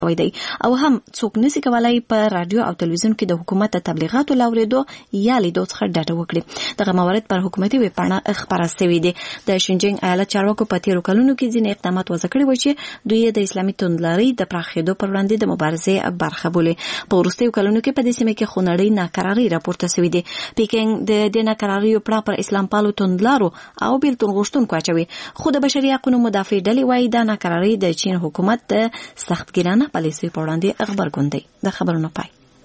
وای دی او هم څوک نسی کولای په رادیو او تلویزیون کې د حکومت تبلیغاتو لاوریدو یا لیدو څخه ډډه وکړي. دغه موارد پر حکومتي ویب پاڼه خبره شوې ده. د شینجینګ ایالت چارواکو په تیرو کلونو کې ځینې اقدامات وضع کړي و چې دوی د اسلامي توندلارۍ د پراخېدو پر وړاندې د مبارزې برخه بولي. په وروستیو کلونو کې په دې سیمه کې خونړۍ ناکراري راپورته شوې ده. پیکینګ د دې ناکراریو پړه پر اسلام پالو توندلارو او بیلتون غوښتونکو اچوي. خو د بشري حقوقو مدافع ډلې وايي دا ناکراري د چین حکومت د سختګیرانه پالیسۍ په وړاندې خبرګون دی. د خبرونو پای.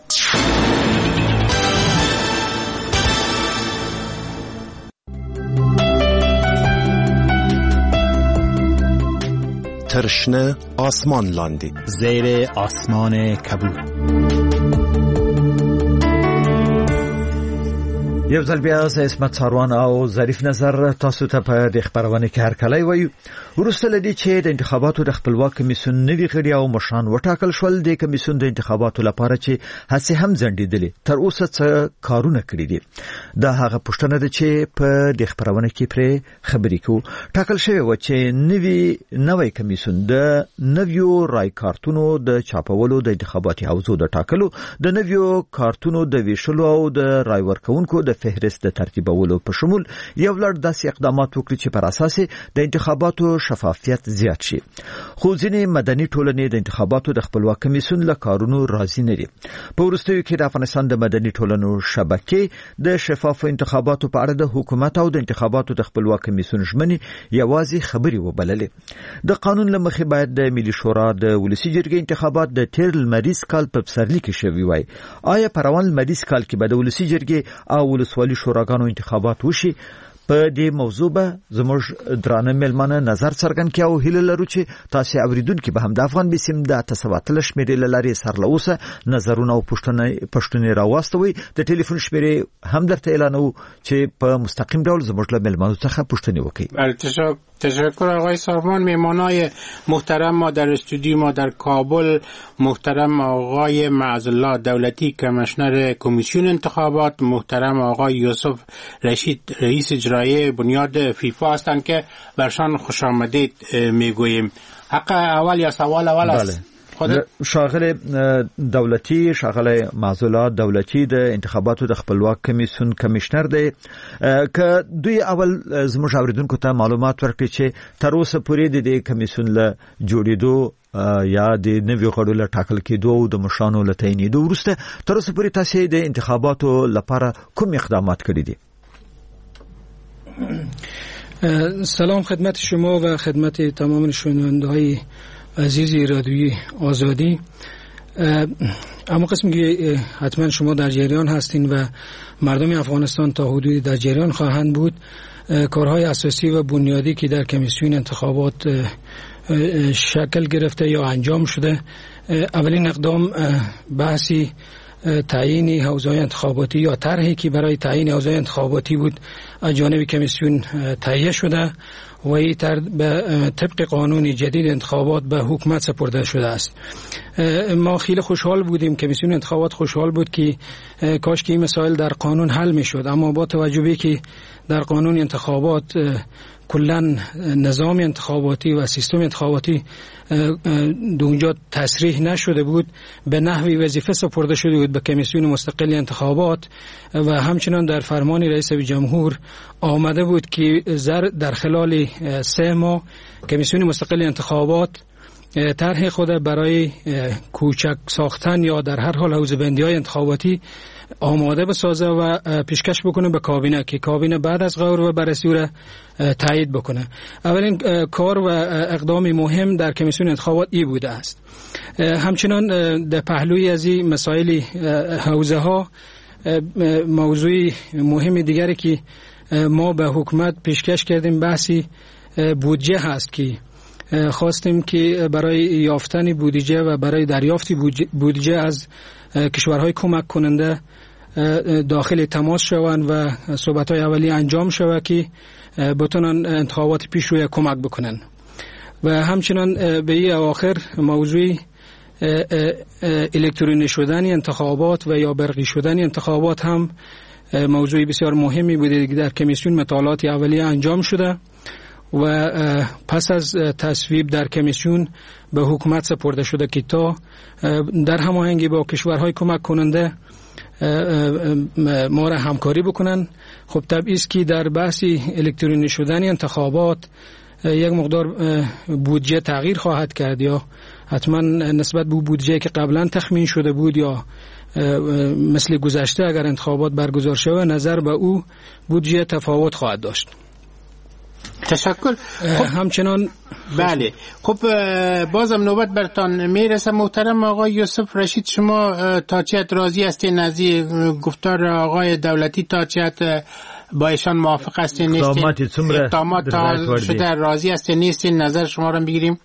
ترشنه آسمان لاندې زیر آسمان کبود. یو ځل بیا اسمت ساروان او ظریف نظر تاسو ته په د خبرونه کې هرکلی وایو. وروسته لدی چې د انتخاباتو د خپلواک کمیسیون نوي غړي او مشران وټاکل شول، د کمیسیون د انتخاباتو لپاره چې هڅې هم ځنډېدلې تر اوسه څه کارونه کړي دي. دا هغه پوښتنه ده چې په د خبرونه کې پرې خبرې کوو. ټاکل شوی و چې نوی کمیسیون د نویو رای کارتونو د چاپولو، د انتخاباتي حوزو د ټاکلو، د نویو کارتونو د ویشلو او د رای ورکونکو د فهرست د ترتیبولو په شمول یو لړ داسې اقدامات وکړي چې پر اساس د انتخاباتو شفافیت زیات شي. خو ځینې مدني ټولنې د انتخاباتو د خپلواک کمیسیون له کارونو راضي نه دي. په وروستیو کې د افغانستان د مدني ټولنو شبکې د شفاف انتخاباتو په اړه د حکومت او د انتخاباتو د خپلواک کمیسیون ژمنې یوازې خبري وبللې. د قانون له مخې باید د ملي شورا د ولسی جرګې انتخابات د تیر لمریز کال په پسرلي کې شوي وای. آیا په روان لمریز کال کې به د ولسی جرګې او ولسوالي شوراګانو انتخابات وشي؟ په دې موضوع به زموږ درانه ملمانه نظر څرګند کړي او هیله لرو چې تاسو اوریدونکو به هم د افغان بسم د تسواتل شمیرې لاري سرلوسه نظرونه او پښتنې راوستوي. د ټلیفون شمیرې هم درته اعلانو چې په مستقیم ډول زموږ له ملمانو څخه پښتنې وکړي. تشکر آقای سارمان. مهمانای محترم ما در استودیو ما در کابل، محترم آقای معزالله دولتی کمیشنر کمیسیون انتخابات، محترم آقای یوسف رشید رئیس اجرایی بنیاد فیفا هستند که برشان خوش آمدید میگوییم. حق اول یا سوال اول است؟ شاغل دولتی، شاغل معزوله دولتی د انتخاباتو د خپلواک کمیسیون کمیشنر دی. که دوی اول زموږ اوریدونکو ته معلومات ورکړي چې تر اوسه پورې د کمیسیون له جوړېدو یا د نویو غړو له ټاکل کېدو او د مشرانو له تعینېدو وروسته تر اوسه پورې تاسو د انتخاباتو لپاره کوم اقدامات کړي دي؟ سلام خدمت شما و خدمت تمام شنونده‌های عزیزی رادیوی آزادی. اما قسمی که حتما شما در جریان هستین و مردم افغانستان تا حدودی در جریان خواهند بود، کارهای اساسی و بنیادی که در کمیسیون انتخابات شکل گرفته یا انجام شده، اولین اقدام بحثی تعیین حوزه‌های انتخاباتی یا طرحی که برای تعیین حوزه‌های انتخاباتی بود از جانب کمیسیون تهیه شده و این طبق قانون جدید انتخابات به حکومت سپرده شده است. ما خیلی خوشحال بودیم، کمیسیون انتخابات خوشحال بود که کاش که این مسائل در قانون حل می شد، اما با توجه به که در قانون انتخابات کلا نظام انتخاباتی و سیستم انتخاباتی دو اونجا تصریح نشده بود، به نحوی وظیفه سپرده شده بود به کمیسیون مستقل انتخابات و همچنان در فرمان رئیس جمهور آمده بود که در خلال 3 ماه کمیسیون مستقل انتخابات طرح خود برای کوچک ساختن یا در هر حال حوزه‌بندی‌های انتخاباتی آماده بسازه و پیشکش بکنه به کابینه که کابینه بعد از غور و بررسی را تایید بکنه. اولین کار و اقدام مهم در کمیسیون انتخابات ای بوده است. همچنان در پهلوی از این مسائل حوزه ها موضوع مهم دیگری که ما به حکومت پیشکش کردیم بحثی بودجه هست که خواستیم که برای یافتن بودجه و برای دریافت بودجه از کشورهای کمک کننده داخل تماس شوند و صحبت‌های اولیه انجام شود که بتونن انتخابات پیش روی کمک بکنن. و همچنان به این اواخر موضوع الکترونیکی شدن انتخابات و یا برقی شدن انتخابات هم موضوع بسیار مهمی بوده که در کمیسیون مطالعات اولیه انجام شده و پس از تصویب در کمیسیون به حکومت سپرده شده که تا در هماهنگی با کشورهای کمک کننده ما را همکاری بکنن. خب طبیعی است که در بحث الکترونی شدن انتخابات یک مقدار بودجه تغییر خواهد کرد، یا حتما نسبت به بودجه که قبلا تخمین شده بود یا مثل گذشته اگر انتخابات برگزار شود نظر به او بودجه تفاوت خواهد داشت. تشکر. خب همچنان بله، خب بازم نوبت برتان میرسه. محترم آقای یوسف رشید، شما تا چه راضی هستین از گفتار آقای دولتی؟ تا چه با ایشان موافق هستین نیستین؟ اقدامات تا شده راضی هستین نیستین؟ نظر شما رو بگیریم.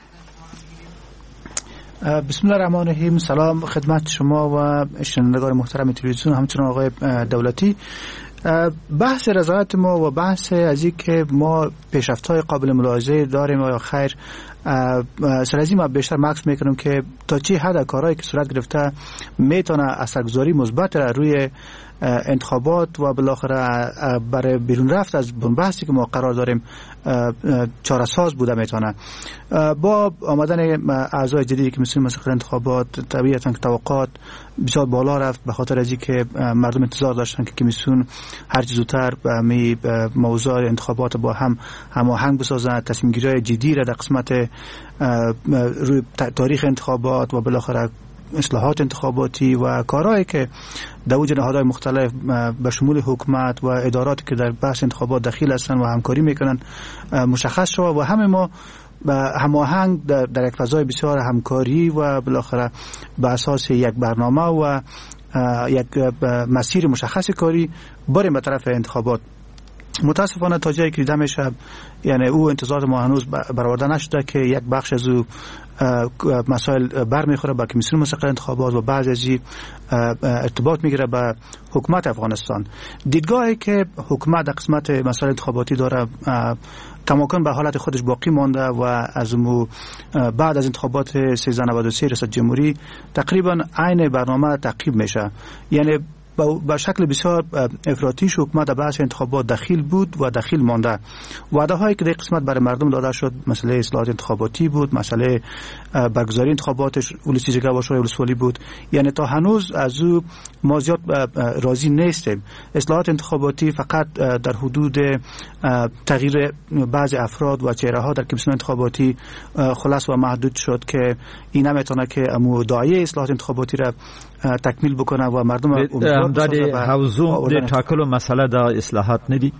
بسم الله الرحمن الرحیم. سلام خدمت شما و شنوندگان محترم تلویزیون، همچنین آقای دولتی. بحث رضایت ما و بحث از این که ما پیشرفت‌های قابل ملاحظه داریم یا خیر، سر از این ما بیشتر مکس میکنم که تا چه حد کارهایی که صورت گرفته میتونه اثرگذاری مثبت روی انتخابات و بالاخره برای بیرون رفت از بحثی که ما قرار داریم چاره ساز بوده میتونه. با آمدن اعضای جدیدی که مثل انتخابات طبیعتاً که توقعات بسیار بالا رفت، به خاطر از اینکه مردم انتظار داشتن که کمیسیون هر چه زودتر به موضوع انتخابات با هم هماهنگ بسازن، تصمیم گیری جدی را در قسمت روی تاریخ انتخابات و بالاخره اصلاحات انتخاباتی و کارهایی که در وجه نهادهای مختلف به شمول حکومت و اداراتی که در بحث انتخابات دخیل هستند و همکاری میکنن مشخص شد و همه ما هماهنگ در یک فضای بسیار همکاری و بالاخره به اساس یک برنامه و یک مسیر مشخص کاری بریم به طرف انتخابات. متاسفانه تا جایی که دیده میشه، یعنی او انتظارات ما هنوز برآورده نشده که یک بخش از او مسائل برمیخوره به کمیسیون مستقل انتخابات و بعضی از ارتباط میگیره به حکومت افغانستان. دیدگاهی که حکومت در قسمت مسائل انتخاباتی داره کماکان به حالت خودش باقی مانده و از بعد از انتخابات 1393 ریاست جمهوری تقریبا عین برنامه تعقیب میشه. یعنی با شکل بسیار افراطی حکومت در بحث انتخابات دخیل بود و دخیل مانده. وعده هایی که در قسمت برای مردم داده شد، مسئله اصلاحات انتخاباتی بود، مسئله برگزاری انتخابات ولسی جگه و شورای ولسوالی بود. یعنی تا هنوز از او ما زیاد راضی نیستیم. اصلاحات انتخاباتی فقط در حدود تغییر بعضی افراد و چهره ها در کمیسیون انتخاباتی خلاص و محدود شد که این نمیتونه که داعیه اصلاحات انتخاباتی را تکمیل بکنه و مردم امداد حوزو د ټاکلو مسله د اصلاحات نه دي.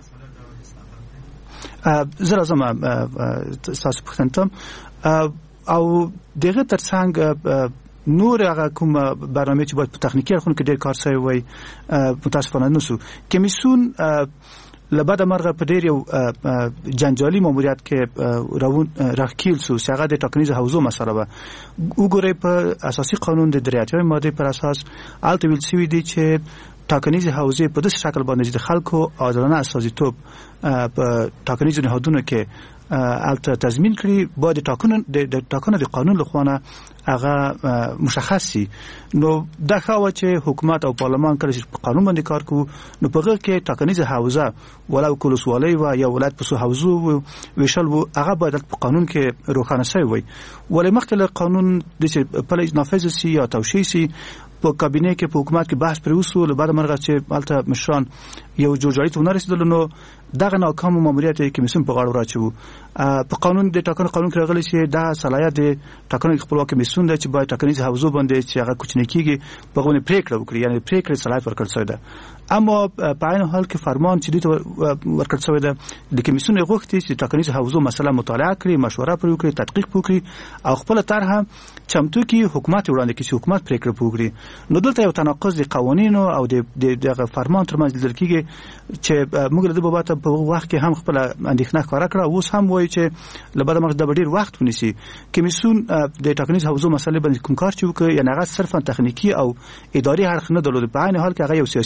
زه راځم تاسو پوښتنه او دغه ترڅنګ نور هغه کوم برنامه چې باید په تخنیکی اړخونو کې ډېر کار شوی وای متاسفانه نشو. کمیسیون لبعد مرغه په ډېر یو جنجالي ماموریت کې راخکیل سو چې هغه د ټاکنیز حوزو مسله و. وګورئ په اساسي قانون د 83 ماده پر اساس الته ویل شوی دی چې ټاکنیز حوزې په داسې شکل باندې د خلکو عادلانه استازیتوب په ټاکنیز نهادونو کې الته تضمین کړي، باید ټاکنه د قانون لخوانه هغه مشخصي. نو دا خو چې حکومت او پارلمان کله چې په قانون باندې کار کوي نو په هغه کې ټاکنیز حوزه ولو کولسوالۍ و یا ولایت په حوزو ویشل وو هغه باید په قانون کې روښانه شوی وي. ولې مخکې قانون د پلي نافذ سي یا توشيح سي په کابینه کې په حکومت کې بحث پر وسول بعد مرغه چې الته مشران یو جوړجاړي ته ونرسیدل نو دغه ناکام ماموریت کې کمیسیون په غاړه راچو. په قانون د ټاکنو قانون کې راغلی چې دا صلاحیت د ټاکنو خپلواک کمیسیون د چې باید ټاکنیز حوزو باندې چې هغه کوچنی کیږي په غوونه پریکړه وکړي، یعنی پریکړه صلاحیت ورکړل شوی ده. اما په عین حال کې فرمان چې د ورکړل شوی ده د کمیسیون غوښتي چې ټاکنیز حوزو مسله مطالعه کړي، مشوره پرې وکړي، تحقیق وکړي او خپل طرح چمتو کې حکومت وړاندې کړي چې حکومت پریکړه وکړي. نو دلته یو تناقض د قوانینو او د فرمان ترمنځ لیدل کیږي چې موږ له دې بابت په وخت کې هم خپل اندېښنه ښکاره کړه. اوس هم وایي چې لبعد مرغ د ډېر وخت ونیسي. کمیسیون د ټاکنیز حوزو مسلې باندې کوم کار چې وکړي، یعنی هغه صرفا تخنیکی او اداري اړخ نه درلود، په عین حال کې هغه یو سیاسي بحث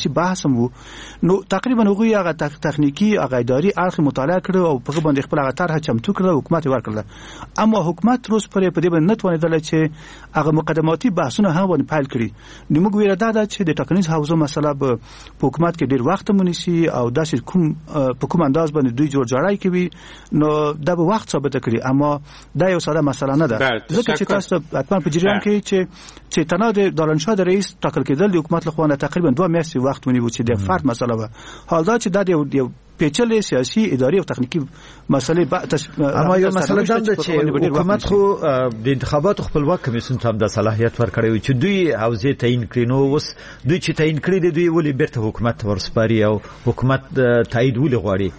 مو نو تقریبا هغه تخنیکی هغه اداري اړخ مطالعه کړو او په باندې خپل هغه طرح چمتو کړو حکومت ورکړل اما حکومت روز پر په دې باندې نتوانیدل چې هغه مقدماتي بحثونه هم باندې پیل کړي نو موږ ویل دا چې د ټاکنیز حوزو مسله په حکومت کې ډیر وخت مونږی او داسې کوم انداز باندې دوی جوړجاړی کوي نو دا به وخت ثابت کړي اما دا یو ساده مسله نه ده ځکه چې تاسو حتما په جریان کې چې تنها د دالنشاه د رئیس ټاکل کېدل د حکومت لخوا تقریبا 2 میاشتې وخت ونیو چې د فرد مسله و حال دا چې دا یو پیچلې سیاسي اداري او تخنیکی مسلې اما یو مسله ده چې حکومت خو د انتخاباتو خپلواک کمیسیون ته د صلاحیت ورکړی چې دوی حوزه تعیین کړي نو اوس دوی چې تعیین کړي دي دوی ولې بیرته حکومت ورسپاري او حکومت تایید ولې غواړي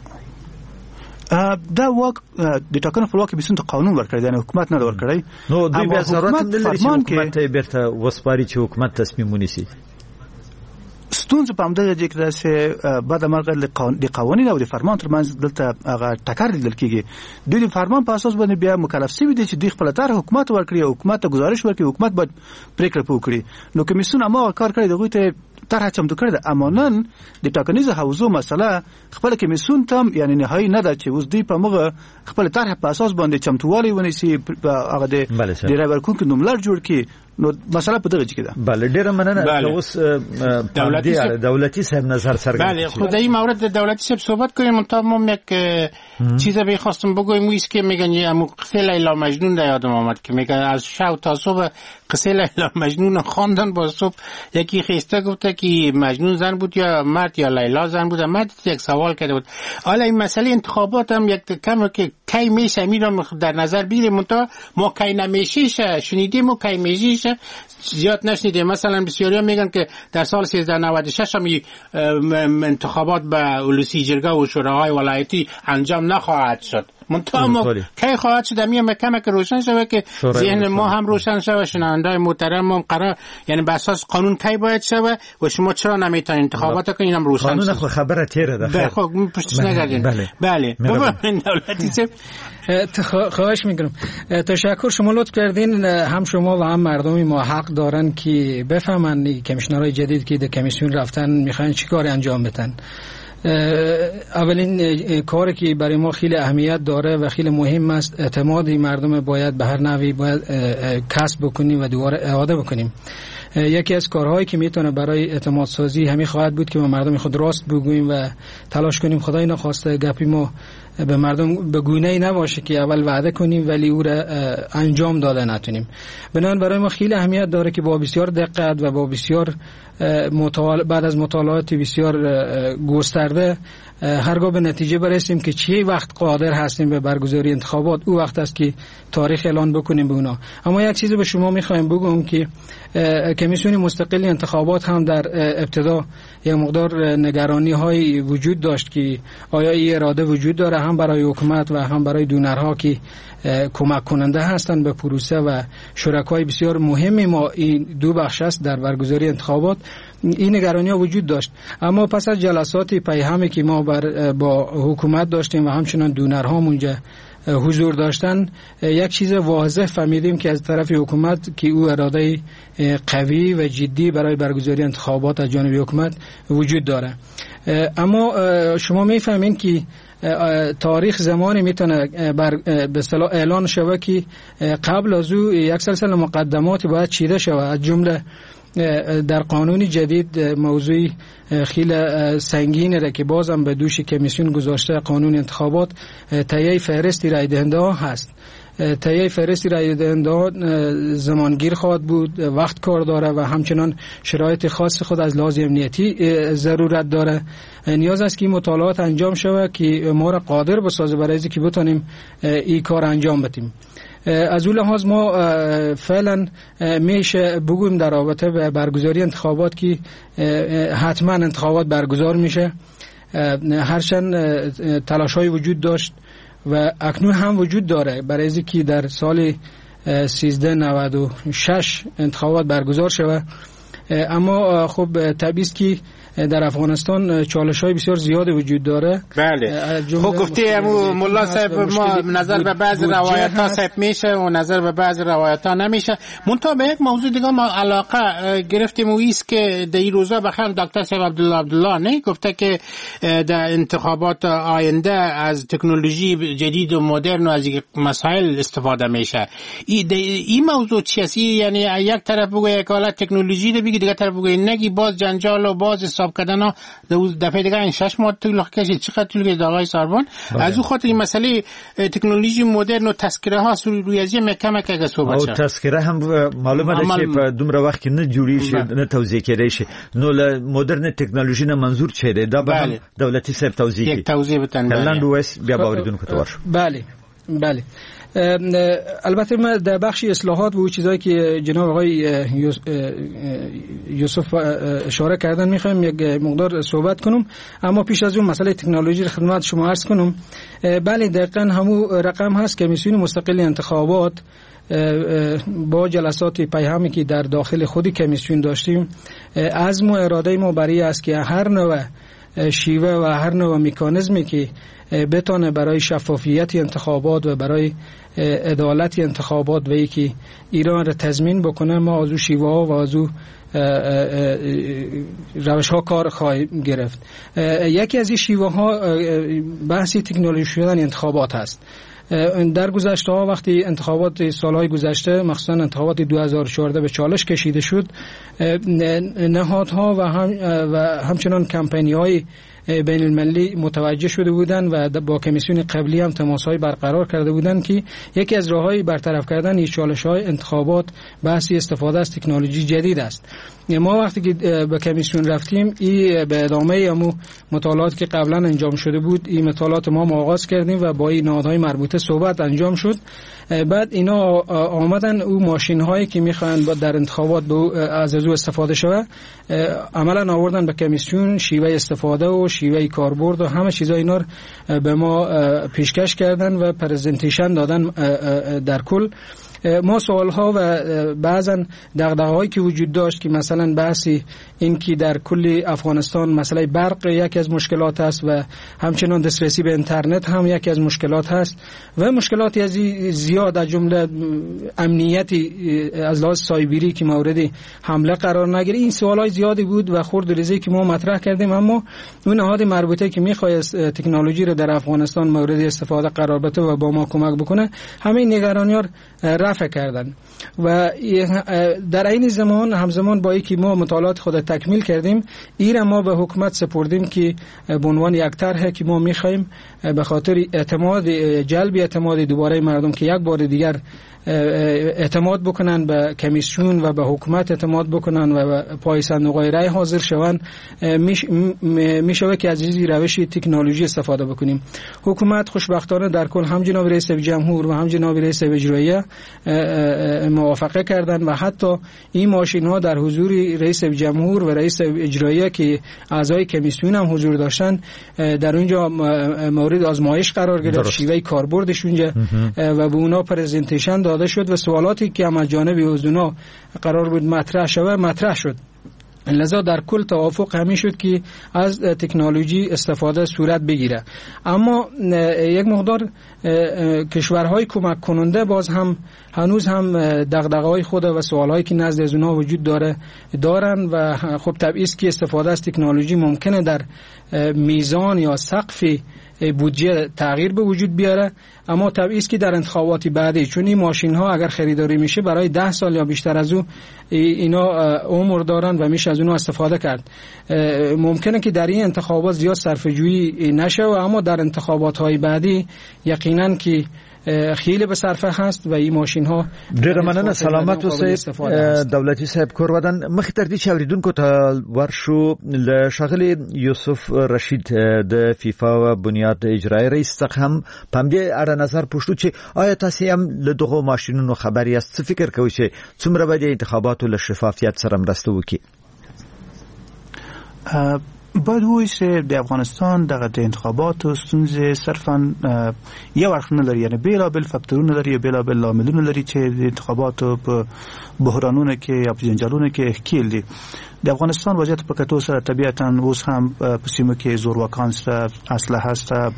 دا واک د ټاکنو خپلواک کمیسیون ته قانون ورکړی دی حکومت نه ورکړی نو دوی بیا ضرورت نه لري چې حکومت بیرته وسپاري چې حکومت تصمیم ونیسي ستونزه په همدغه ځای کې ده چې بعد مرغه د قوانین او د فرمان ترمنځ دلته هغه ټکر لیدل کېږي دوی د فرمان په اساس باندې بیا مکلف شوي دي چې دوی خپل طرح حکومت ورکړي او حکومت ته گزارش ورکړي حکومت باید پریکړه وکړي نو کمیسیون هم کار کوي دغه ته طرح چمتو کړی ده اما نن د ټاکنیز حوزو مسله خپل کمیسیون ته یعنی نهایی نه ده چې اوس دوی په مغه خپل طرح په اساس باندې چمتووالی ونیسي هغه د رایبر کوونکو نوملړ جوړ کړي نو مسله په دغه کې ده بله ډیره مننه اوس دولتی صاحب نظر څرګند بله خدایی مورد دولتی صاحب صحبت کنیم منتها یک چیز بخواستم بگویم است که میگن یه قصه لیلا مجنون در یادم آمد که میگن از شب تا صبح قصه لیلا مجنون خواندن با صبح یکی خیسته گفته که مجنون زن بود یا مرد یا لیلا زن بود مرد یک سوال کرده بود حالا این مسئله انتخابات هم یک کم که کی میشه میرم در نظر بگیریم منتها ما کی نمیشیش شنیدیم و کی میشیش زیاد نشنیدیم مثلا بسیاری میگن که در سال 1396 هم انتخابات به اولوسی جرگه و شوراهای ولایتی انجام نخواهد شد منتها کی خواهد شد همین کمک روشن شده که ذهن ما هم روشن شده شنونده‌های محترم هم قرار یعنی به اساس قانون کی باید شده و شما چرا نمیتونید انتخابات کنین هم روشن قانون خو خبره تیره ده خب پشتش نگردین بله بابا دولتی سه خواهش میکنم تشکر شما لطف کردین هم شما و هم مردمی ما حق دارن که بفهمن کمیشنرهای جدید که در کمیسیون رفتن میخوان چیکار انجام بدن اولین کاری که برای ما خیلی اهمیت داره و خیلی مهم است اعتماد مردم باید به هر نحوی باید کسب بکنیم و دوباره اعاده بکنیم یکی از کارهایی که میتونه برای اعتماد سازی همین خواهد بود که ما مردم خود راست بگوییم و تلاش کنیم خدای نخواسته گپی ما به مردم به گونه‌ای نباشه که اول وعده کنیم ولی او را انجام داده نتونیم بنابراین برای ما خیلی اهمیت داره که با بسیار دقت و با بسیار بعد از مطالعات بسیار گسترده هرگاه به نتیجه برسیم که چه وقت قادر هستیم به برگزاری انتخابات او وقت است که تاریخ اعلان بکنیم به اونا اما یک چیز به شما میخوایم بگم که کمیسیون مستقل انتخابات هم در ابتدا یک مقدار نگرانی های وجود داشت که آیا این اراده وجود داره هم برای حکومت و هم برای دونرها که کمک کننده هستند به پروسه و شرکای بسیار مهمی ما این دو بخش است در برگزاری انتخابات این نگرانی ها وجود داشت اما پس از جلسات پیهمی که ما با حکومت داشتیم و همچنان دونرها اونجا حضور داشتن یک چیز واضح فهمیدیم که از طرف حکومت که او اراده قوی و جدی برای برگزاری انتخابات از جانب حکومت وجود داره اما شما میفهمین که تاریخ زمانی میتونه به اصطلاح اعلان شود که قبل از او یک سلسله مقدمات باید چیده شود از جمله در قانون جدید موضوعی خیلی سنگینه را که بازم به دوش کمیسیون گذاشته قانون انتخابات تهیه فهرستی رای دهنده ها هست تهیه فهرستی رای دهنده ها زمانگیر خواهد بود وقت کار داره و همچنان شرایط خاص خود از لحاظ امنیتی ضرورت داره نیاز است که مطالعات انجام شود که ما را قادر بسازه برای اینکه بتونیم این کار انجام بدیم از اون لحاظ ما فعلا میشه بگویم در رابطه به برگزاری انتخابات که حتما انتخابات برگزار میشه هرچند تلاش‌های وجود داشت و اکنون هم وجود داره برای اینکه در سال 1396 انتخابات برگزار شود اما خب تبعیض که در افغانستان چالش‌های بسیار زیاد وجود داره. بله خب گفتی مولا صاحب ما نظر به بعض روایت‌ها صاحب میشه و نظر به بعض روایت‌ها نمیشه. منتها به یک موضوع دیگه ما علاقه گرفتیم و ایست که در این روزا بخیر دکتر صاحب عبدالله نه گفته که در انتخابات آینده از تکنولوژی جدید و مدرن و از مسائل استفاده میشه. این موضوع چیه؟ یعنی یک طرف بگه یک حالت تکنولوژی ده بگه، دیگه طرف بگه نگی، باز جنجال و باز حساب کردن ها دفعه دیگه این 6 ماه طول کشید. چقدر طول کشید آقای ساربان؟ از اون خاطر این مسئله تکنولوژی مدرن و تذکره ها روی از این کم که صحبت شد. او تذکره هم معلومه ده که په دومره وخت کې نه جوړی شي نه توضیح کړي شي. نو له مدرن ټکنالوژي نه منظور چه ده؟ دا به دولتي صاحب توضیح یک توضیح بتن. لاند وایس بیا باوریدونکو ته ورشو. بله البته ما در بخش اصلاحات و چیزایی که جناب آقای یوسف اشاره کردن میخوایم یک مقدار صحبت کنم، اما پیش از اون مسئله تکنولوژی رو خدمت شما عرض کنم. بله دقیقاً همون رقم هست که کمیسیون مستقل انتخابات با جلسات پیهمی که در داخل خود کمیسیون داشتیم، عزم و اراده ما برای است که هر نوع شیوه و هر نوع مکانیزمی که بتونه برای شفافیت انتخابات و برای عدالت انتخابات و یکی ایران را تضمین بکنه، ما از او شیوه ها و از او روش ها کار خواهیم گرفت. یکی از این شیوه ها بحثی تکنولوژی شدن انتخابات هست. در گذشته ها وقتی انتخابات سالهای گذشته مخصوصا انتخابات 2014 به چالش کشیده شد، نهادها و همچنان کمپینی های بین المللی متوجه شده بودند و با کمیسیون قبلی هم تماس‌های برقرار کرده بودند که یکی از راه‌های برطرف کردن این چالش‌های انتخابات بحثی استفاده از تکنولوژی جدید است. ما وقتی که به کمیسیون رفتیم این به ادامه همون مطالعاتی که قبلا انجام شده بود، این مطالعات ما آغاز کردیم و با این نهادهای مربوطه صحبت انجام شد. بعد اینا آمدن او ماشین‌هایی که می‌خواهند در انتخابات از او استفاده شود عملاً آوردن به کمیسیون، شیوه استفاده و شیوه کاربرد و همه چیزا اینا به ما پیشکش کردن و پرزنتیشن دادن. در کل ما سوالها و بعضا دغدغه‌هایی که وجود داشت که مثلا بحثی این که در کل افغانستان مسئله برق یکی از مشکلات است و همچنان دسترسی به اینترنت هم یکی از مشکلات هست و مشکلاتی از زیاد از جمله امنیتی از لحاظ سایبری که مورد حمله قرار نگیره. این سوالای زیادی بود و خرد ریزی که ما مطرح کردیم، اما اون نهاد مربوطه که می‌خواست تکنولوژی رو در افغانستان مورد استفاده قرار بده و با ما کمک بکنه همین نگرانی‌ها رفع کردن. و در این زمان همزمان با اینکه ما مطالعات خود تکمیل کردیم، این ما به حکومت سپردیم که به عنوان یک طرحی که ما می‌خوایم به خاطر جلب اعتماد دوباره مردم که یک بار دیگر اعتماد بکنن به کمیسیون و به حکومت اعتماد بکنن و پای صندوق‌های رای حاضر شوند، میشه که از این روش تکنولوژی استفاده بکنیم. حکومت خوشبختانه در کل هم جناب رئیس جمهور و هم جناب رئیس اجراییه موافقه کردن و حتی این ماشین‌ها در حضور رئیس جمهور و رئیس اجراییه که اعضای کمیسیون هم حضور داشتن در اونجا مورد آزمایش قرار گرفت، شیوه کاربردش اونجا و به اونا پرزنتیشن داده شد و سوالاتی که هم از جانب اونا قرار بود مطرح شد. لذا در کل توافق همین شد که از تکنولوژی استفاده صورت بگیره. اما یک مقدار کشورهای کمک کننده باز هم هنوز هم دغدغه‌های خود و سوالایی که نزد از اونها وجود دارن و خب تبعیض که استفاده از تکنولوژی ممکنه در میزان یا سقف بودجه تغییر به وجود بیاره، اما تبعیض که در انتخابات بعدی، چون این ماشین ها اگر خریداری میشه برای 10 سال یا بیشتر از او اینا عمر دارن و میشه از اونها استفاده کرد. ممکنه که در این انتخابات زیاد صرفه‌جویی نشه و اما در انتخابات های بعدی یقینا که خیلی به صرفه هست و این ماشین ها ډیر مننه. سلامت اوسئ دولتي صاحب کور ودان مخ تر دې چوریدونکو ته ورشو له شغل یوسف رشید د فیفا و بنیاد اجرایی رئیس څخه هم پم دې اړه نظر پوښتو چې آیا تاسو هم له دغه ماشینونو خبري است؟ څه فکر کوئ چې څومره به د انتخاباتو له شفافیت سره مرسته وکړي؟ باید وایي چې د افغانستان دغه د انتخاباتو ستونزې صرفا یو اړخ نه لري، یعنی بېلابېل فکتورونه لري، بېلابېل لاملونه لري چې د انتخاباتو په بحرانونو کې یا په جنجالونو کې ښکېل دي. د افغانستان وضعیت په کتو سره طبیعتاً اوس هم په سیمو کې زورواکان شته، اسلحه شته،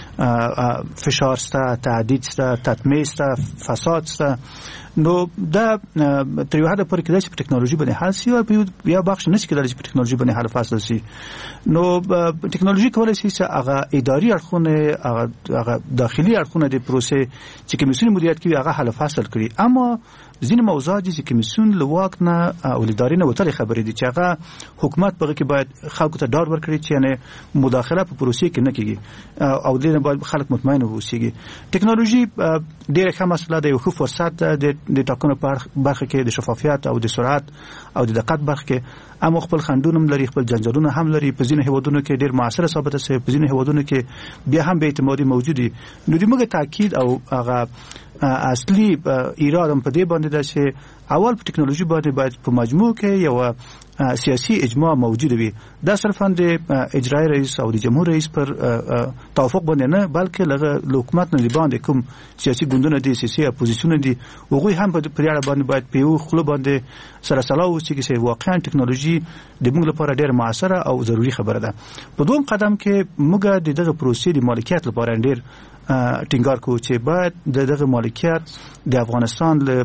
فشار شته، تهدید شته، تطمیع شته، فساد شته. نو دا تر یو حده پورې کېدای شي په ټکنالوژي باندې حل شي او بیا بخش نشي کېدای چې په ټکنالوژي باندې حل فصل شي. نو ټکنالوژي کولی شي چې هغه اداري اړخونه، هغه داخلي اړخونه د پروسې چې کمیسیون مدیریت کوي هغه حل فصل کړي. اما ځینې موضوعات چې کمیسیون له واک نه او له ادارې نه وتلې خبرې دي چې هغه حکومت په هغه کې باید خلکو ته ډاډ ورکړي چې یعنی مداخله په پروسې کې نه کېږي او دې نه باید خلک مطمئن واوسي. ټکنالوژي ډېره ښه مسله ده، یو ښه فرصت ده د ټاکنو په برخه کې د شفافیت او د سرعت او د دقت برخه کې. اما خپل خنډونه هم لري، خپل جنجالونه هم لري. په ځینو هیوادونو کې ډېر موثره ثابته شوی، په ځینو هیوادونو کې بیا هم بې اعتمادي موجود دي. نو د موږ تاکید او هغه اصلي ایراد هم په دې باندې ده چې اول په ټکنالوژي باندې باید په مجموع کې یو سیاسي اجماع موجود وي. دا صرفاً د اجرایي رئیس او د جمهور رئیس پر توافق باندې نه، بلکې له حکومت نه باندې کوم سیاسي ګوندونه دي، سیاسي اپوزیسیون دي، هغوی هم په دې اړه باندې باید په یو خوله باندې سره سلا ووسي چې واقعاً ټکنالوژي د موږ لپاره ډېر موثره او ضروري خبره ده. په دویم قدم کې موږ د دغه پروسې د مالکیت لپاره ډېر ټینګار کوو چې باید دغه مالکیت د افغانستان له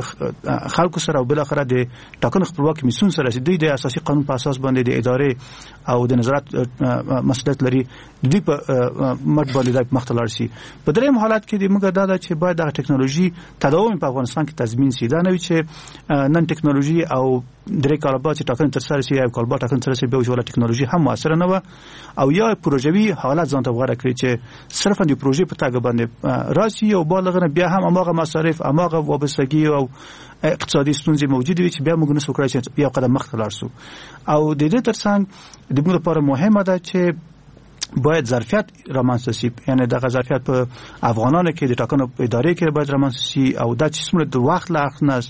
خلکو سره او بل اخره د ټاکنو خپلواک کمیسیون سره چې دوی د اساسي قانون په اساس باندې د ادارې او د نظارت مسؤلیت لري، دوی په مټ باندې د مختلار شي. په دریم حالت کې د موږ دا چې باید د ټکنالوژي تداوم په افغانستان کې تضمین شي. دا نه وي چې نن ټکنالوژي او درې کاله بعد چې ټاکنې ترسره شي او کال بعد ټاکنې ترسره شي بیا ولا ټکنالوژي هم موثره نه و او یا پروژوي حالت ځان ته غوړه کړی چې صرفا د پروژې په تاګه باندې راشي او بالغنه بیا هم اماغه مصارف، اماغه وابستګي او اقتصادي ستونزې موجود وي چې بیا موږ نسو کړای چې بیا قدم مخته لاړ شو. او د دې ترڅنګ د موږ لپاره مهمه ده چې باید ظرفیت رامنځته شي، یعنی دغه ظرفیت په افغانانو کې د ټاکنو په ادارې کې باید رامنځته شي او دا چې څومره د وخت له اړخ نه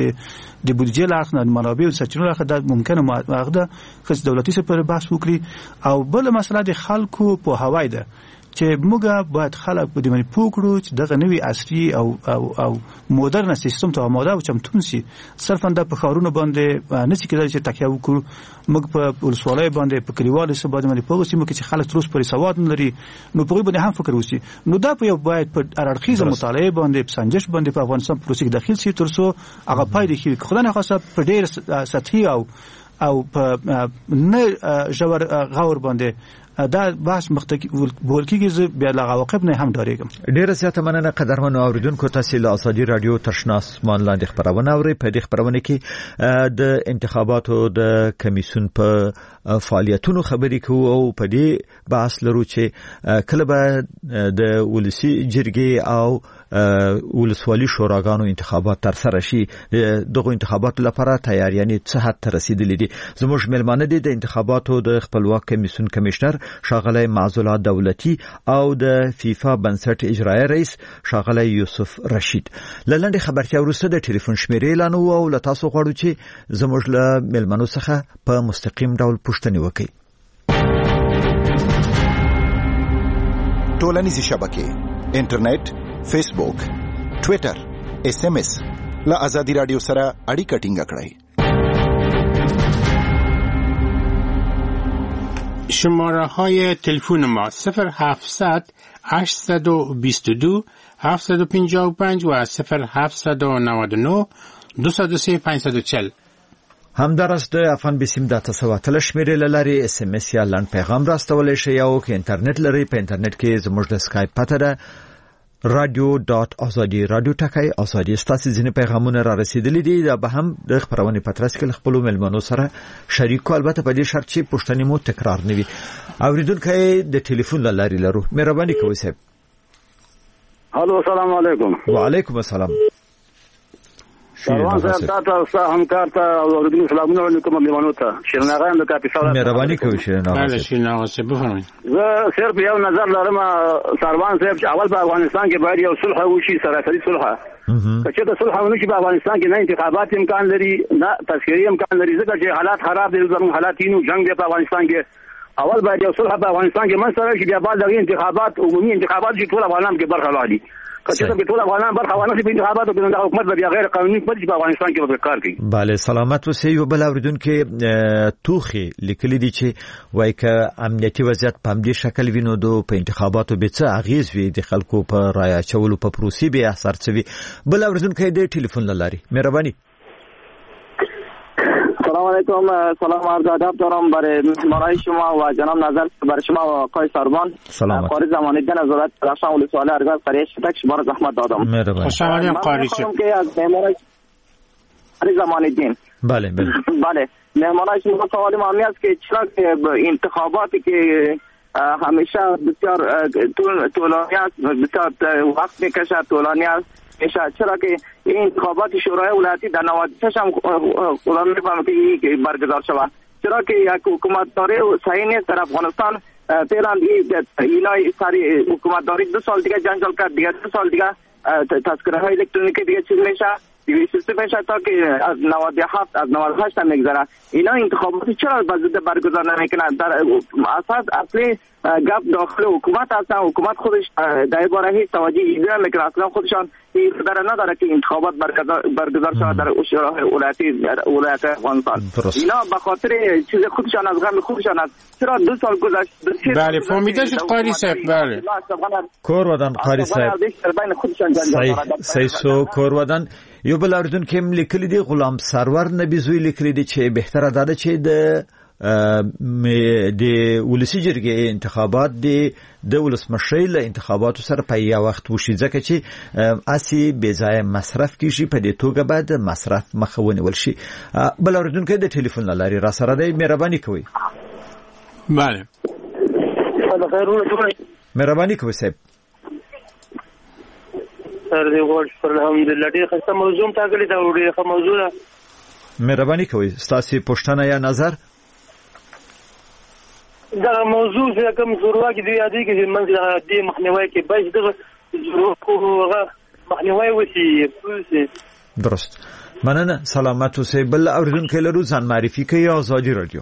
د بودیجې له اړخ نه د منابعو د سرچینو له اړخه دا ممکنه هغه ده چې دولتي سپر بحث وکړي. او بل مسله د خلکو په هوای ده چې موږ باید خلک په دې باندې پوکړو چې دغه نوی عصري او مدرن سیستم ته آماده او چمتون شي. صرفا د په ښارونو باندې نشي کېدای چې تکیه وکړو. موږ په ولسوالۍ باندې په کلیوالو سیمو باندې په سیمو کې چې خلک تر اوسه پورې سواد نه لري، نو په باندې هم فکر وشي. نو دا په یو باید په اړخیزه مطالعه باندې په سنجش باندې په افغانستان پروسې داخل شي تر څو هغه پایلې خي خدای نه خاصه په ډېر سطحي او په نه ژور غور باندې دا بحث بول کېږي. بیا له عواقب نه هم ډارېږم. ډېره زیاته مننه قدرمنو اوریدونکو. تاسو له ازادي رادیو تشنا اسمان لاندې خبرونه اورئ. په دې خبرونه کې د انتخاباتو د کمیسیون په فعالیتونو خبرې کوو او په دې بحث لرو چې کله به د ولسی جرګې او ولسوالي شوراګانو انتخابات تر سره شي. دغه انتخاباتو لپاره تیاریانې څه حد ته رسیدلې دي. زموږ ملمانه دي د انتخاباتو د خپلواک کمیسیون کمشنر شاغلی معزالله دولتي او د فیفا بنسټ اجرایي رئیس شاغلی یوسف رشید. لنډه خبرتیا وروسته د ټلیفون شمیرې اعلان او له تاسو غواړو چې زموږ له ملمنو څخه په مستقیم ډول پوښتنې وکړئ. ټولنیزې شبکې، انټرنیټ، فیسبوک، ټویټر، SMS له ازادي رادیو سره اړیکه ټینګه کړئ. شماره های تلفن ما 0700 822 755 و 0799 203 540. همدارست د افغان بسیم د تاسواتل شمیرې لاري SMS یا لاند پیغام راستول شي او کې انټرنیټ لري. په انټرنیټ کې زموږ د اسکایپ پته ده radio.azadi radio ټکای ازادي. ستاسو ځینې پیغامونه را رسیدلي دي. دا به هم د خبرونه پترس کې خپل ملمنو سره شریکو، البته په دې شرط چې پښتني مو تکرار نه وي. اوریدونکو د ټلیفون لاري لرو. مهرباني کوئ صاحب. الو السلام علیکم. وعلیکم السلام. سلام صاحب تاسو همکار ته اوریدونکو سلامونه علیکم ملمنو ته. شیرناغان د کاپی سره مهرباني کوئ شیرناغان. بله شیرناغان صاحب بفرمایئ. زه صرف یو نظر لرم سروان صاحب چې اول په افغانستان کې باید یو صلح وشي، سراسري صلح. چې د صلح ونشي په افغانستان کې نه انتخابات امکان لري نه تذکری امکان لري، ځکه چې حالات خراب دي. زموږ حالات یې نو جنگ دی په افغانستان کې اول باید یو صلح په افغانستان کې منځ ته راشي، بیا بعد دغه انتخابات عمومي انتخابات چې ټول افغانان کې برخه واخلي. که چېرته په ټول افغانان برخه وانخلي په انتخاباتو کې، نو دغه حکومت به بیا غیر قانوني پاتې شي په افغانستان کې به کار کوي. بله، سلامت اوسئ. یو بل اورېدونکي توخي لیکلي دي چې وایي که امنیتي وضعیت په همدې شکل وي نو په انتخاباتو به څه اغېز وي د خلکو په رایه اچولو په پروسې به اثر څه وي. بل اورېدونکی د ټلیفون له لارې، مهرباني. سلام علیکم. سلام عرض ادب دارم برای مهمانان شما و جناب نظر برای شما و آقای سربان. قاری زمانیدن از وزارت درخشان ولسوالی ارگاز قریه شتک شما را زحمت دادم. مهربانی. خوش آمدید قاری شد. که از مهمانان زمانیدن. بله. مهمانان شما سوالی مهمی است که چرا که انتخاباتی که همیشه بسیار طولانی است، بسیار وقت میکشه، طولانی است، چرا که این انتخابات شورای ولایتی در 96 هم خدا میفهمه که برگزار شود، چرا که یک حکومتداری صحیح نیست در افغانستان. فعلا اینا سری حکومتداری 2 سال دیگه جنجال کرد، دیگه 2 سال دیگه تذکره های الکترونیکی دیگه چیز میشه، دیگه سیستم میشه تا که از 97 از 98 هم میگذره. اینا انتخاباتی چرا بزرگ برگزار نمیکنن؟ در اساس اصلی گپ داخل حکومت هستن، حکومت خودش در باره هیچ توجهی نمیکنه، اصلا خودشان این قدر نداره که انتخابات برگزار شود در شورای ولایت افغانستان. اینا به خاطر چیز خودشان از غم خودشان است. چرا 2 سال گذشت؟ بله فهمیده شد قاری صاحب. بله کور ودان قاری صاحب سیسو کور ودان. یو بل اردوونکی هم لیکلی دی غلام سرور نبیزوی لیکلی دی چې بهتره ده چې د ولسی جرګې انتخابات د ولسمشۍ له انتخاباتو سره په یو وخت وشي، ځکه چې اسی بې ځای مصرف کیږي، په دې توګه باید مصرف مخه ونیول شي. بل اردوونکی د ټلیفون له لارې را سره دی، مهرباني کوئ. بله مهرباني کوئ صاحب. سر دی غوړ پر الحمدلله ډېر ښه موضوع ټاکلې ده، ډېر ښه موضوع ده. مهرباني کوئ ستاسو پوښتنه یا نظر. دا موضوع چې کوم ضرورت دی یادې کې منځ د مخنیوي کې باید دغه ضرورت مخنیوي وشي. درست. مننه. سلامت اوسئ. بل اوریدونکي لرو ځان معرفي کوي. آزادي رادیو.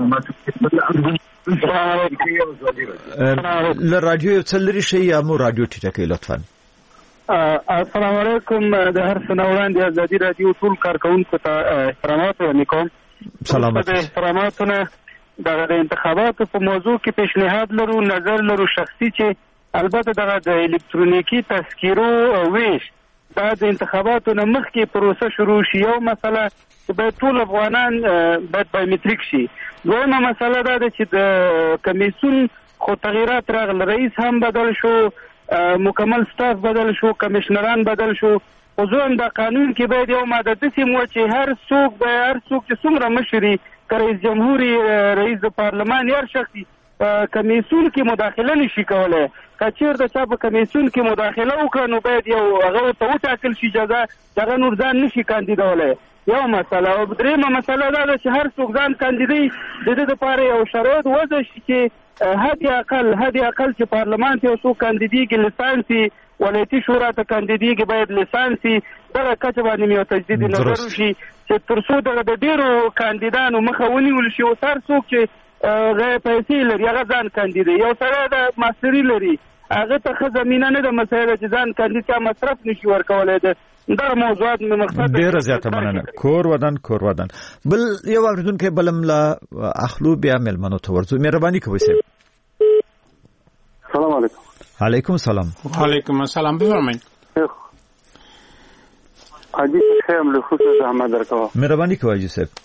له رادیو یو څه لرې شئ یا مو رادیو ټیټه کوئ لطفا. السلام علیکم. د هر څه نه وړاندې ازادي رادیو ټول کارکوونکو ته احترامات وړاندې کوم. سلامت. د احتراماتونه د انتخاباتو په موضوع کې پیشنهاد لرو، نظر لرو شخصي، چې البته د الکترونیکی تذکیرو ویش دا د انتخاباتو نه مخکې پروسه شروع شي. یو مسله چې باید ټول افغانان باید بایومتریک شي. دویمه مسله دا ده چې د کمیسیون خو تغییرات راغله، رئیس هم بدل شو، مکمل سټاف بدل شو، کمشنران بدل شو. خو ځوان د قانون کې باید یو ماده داسې مو چې هر څوک چې څومره مشري رئیس جمهوری، رئیس پارلمان، هر شخصي کمیسیون کې مداخله نشي کولای. که چېرته چا په کمیسیون کې مداخله وکړه نو باید یو هغه ته وټاکل شي جزا، دغه نور ځان نشي کاندیدولی. یو مسله. او درېیمه مسله دا ده چې هر څوک ځان کاندیدوي، د دې دپاره یو شرایط وضع شي چې حد اقل چې پارلمان ته یو څوک کاندیدېږي لیسانسي، ولایتي شورا ته کاندیدېږي باید لیسانسي، دغه کچه باندې یو تجدید نظر وشي چې تر څو دغه د ډېرو کاندیدانو مخه ونیول شي. او هر څوک چې پیسې لري هغه ځان کاندیدوي. یو سړی د ماستري لري، هغه ته ښه زمینه نه ده مسایله چې ځان کاندید ته مصرف نشي ورکولی. دا موضوعات مې مقصد ډېره زیاته مننه. کور ودان. بل یو اورېدونکی بلم له اخلو بیا مېلمنو ته ورځو. مهرباني کوئ صاحب. سلام علیکم. علیکم السلام. علیکم السلام. بفرمایئ. حاجی صاحب له خصوص زحمت درکوه. مهرباني کوئ حاجی صاحب.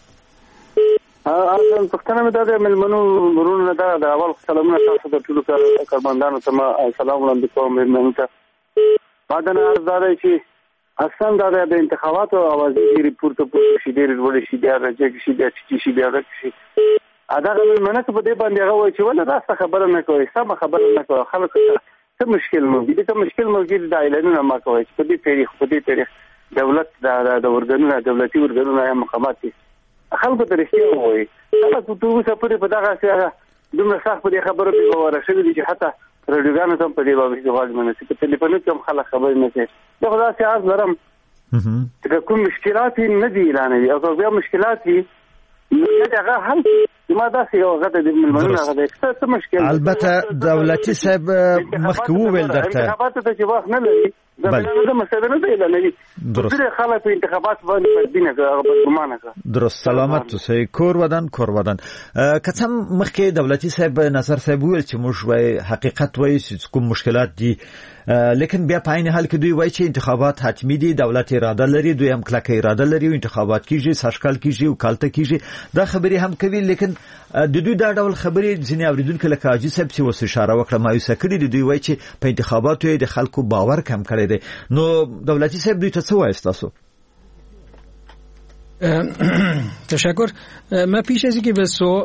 اصلا پښتنه مې دا ملمنو ورونه دا د اول سلامونه تاسو ته ټول کارمندانو ته سلام وړاندې کوم. مېرمنو ته بعدنه عرض ده چې اصلا دا د انتخاباتو اوازې ډېرې پورته شي، ډېرې لوړې شي، بیا راجګ شي، بیا ټیټې شي، بیا ورک شي. دغه مېلمنه که په دې باندې هغه وایي چې ولې راسته خبره نه کوئ، سمه خبره نه کوئ، خلکو ته څه مشکل موجود دي؟ که مشکل موجود دا اعلانونه مه کوئ چې په دې تاریخ دولت د ارګانونه، دولتي ارګانونه یا مقامات دي، خلکو ته رښتیا ووایي. خلک تر اوسه پورې په دغسې دومره سخت په دې خبرو کې باوره شوي دي چې حتی راډیوګانو ته هم په دې بابت غوږ نه نیسي، په ټلیفونو کې هم خلک خبرې نه کوي. زه خو داسې عرض لرم چې که کوم مشکلات نه دي اعلانوي، او که بیا مشکلات وي نو هغه حل ما داسې یو غته د ملمنو هغه څه مشکل البته دولتي صاحب مخکوو ویل درته انتخابات ته چې وخت نه لري دا بل مسله نه دی لنی درست خلک په انتخابات باندې بدینه ګمانه درست سلامت اوسئ کور ودان کڅم مخکې دولتي صاحب نظر صاحب ویل چې موږ وای حقیقت وای چې کوم مشکلات دي لیکن بیا په عین حال کې دوی وایي چې انتخابات حتمی دي دولت اراده لري دوی هم کلکه اراده لري او انتخابات کیږي ساشکال کیږي او کالته کیږي دا خبري هم کوي لیکن د دوی دا ډول خبري ځینې اوریدونکو لکه حاجی صاحب چې وسه اشاره وکړه مایوسه کړي دي دوی وایي چې په انتخاباتو د خلکو باور کم کړي دي نو دولتي صاحب دوی ته څه وایي تاسو تشکر. من پیش از اینکه به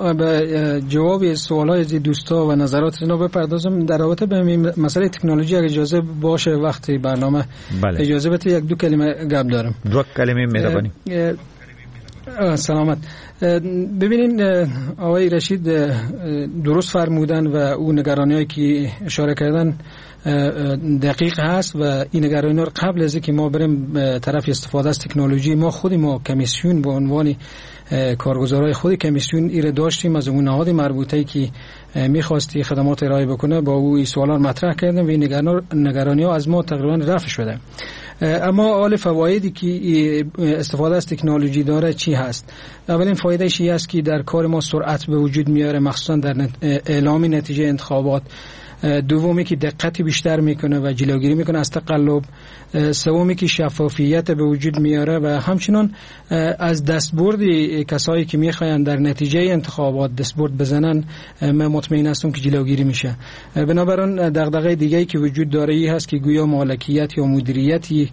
جواب سوالای از دوستا و نظرات اینا بپردازم در رابطه به مسئله تکنولوژی اگه اجازه باشه وقتی برنامه اجازه بده یک دو کلمه گپ دارم. دو کلمه مهربانی. سلامت. ببینین آقای رشید درست فرمودن و اون نگرانیایی که اشاره کردن دقیق هست و این نگرانی رو قبل از اینکه ما بریم طرف استفاده از تکنولوژی ما کمیسیون به عنوان کارگزارای خود کمیسیون ایره داشتیم از اون نهاد مربوطه‌ای که می‌خواستی خدمات ارائه بکنه با او این سوالا مطرح کردیم و این نگرانی‌ها از ما تقریبا رفع شده. اما اول فوایدی که استفاده از تکنولوژی داره چی هست؟ اولین فایدهش این است که در کار ما سرعت به وجود میاره مخصوصا در اعلام نتیجه انتخابات. دومی که دقت بیشتر میکنه و جلوگیری میکنه از تقلب. سومی که شفافیت به وجود میاره و همچنین از دستبرد کسایی که میخواین در نتیجه انتخابات دستبرد بزنن من مطمئن هستم که جلوگیری میشه. بنابراین دغدغه دیگه‌ای که وجود داره ای هست که گویا مالکیت یا مدیریتی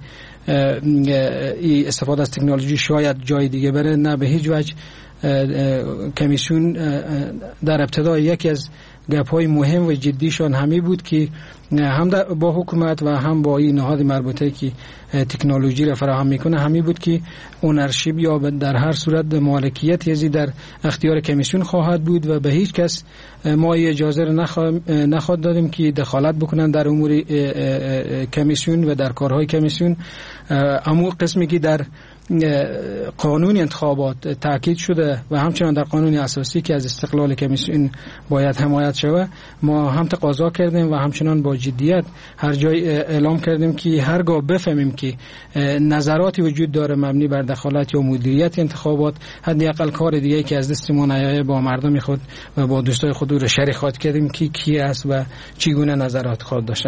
استفاده از تکنولوژی شاید جای دیگه بره، نه به هیچ وجه. کمیسیون در ابتدا یکی از گپ‌های مهم و جدیشان همی بود که هم با حکومت و هم با این نهاد مربوطه که تکنولوژی را فراهم میکنه همی بود که اونرشیپ یا در هر صورت مالکیت یزی در اختیار کمیسیون خواهد بود و به هیچ کس ما اجازه را نخواهد دادیم که دخالت بکنن در امور کمیسیون و در کارهای کمیسیون. اما قسمی که در قانون انتخابات تاکید شده و همچنان در قانون اساسی که از استقلال کمیسیون باید حمایت شود ما هم تقاضا کردیم و همچنان با جدیت هر جای اعلام کردیم که هرگاه بفهمیم که نظراتی وجود داره مبنی بر دخالت یا مدیریت انتخابات حداقل کار دیگه که از دست ما نیایه با مردم خود و با دوستای خود رو شریک خواهد کردیم که کی است و چگونه نظرات خود داشتن.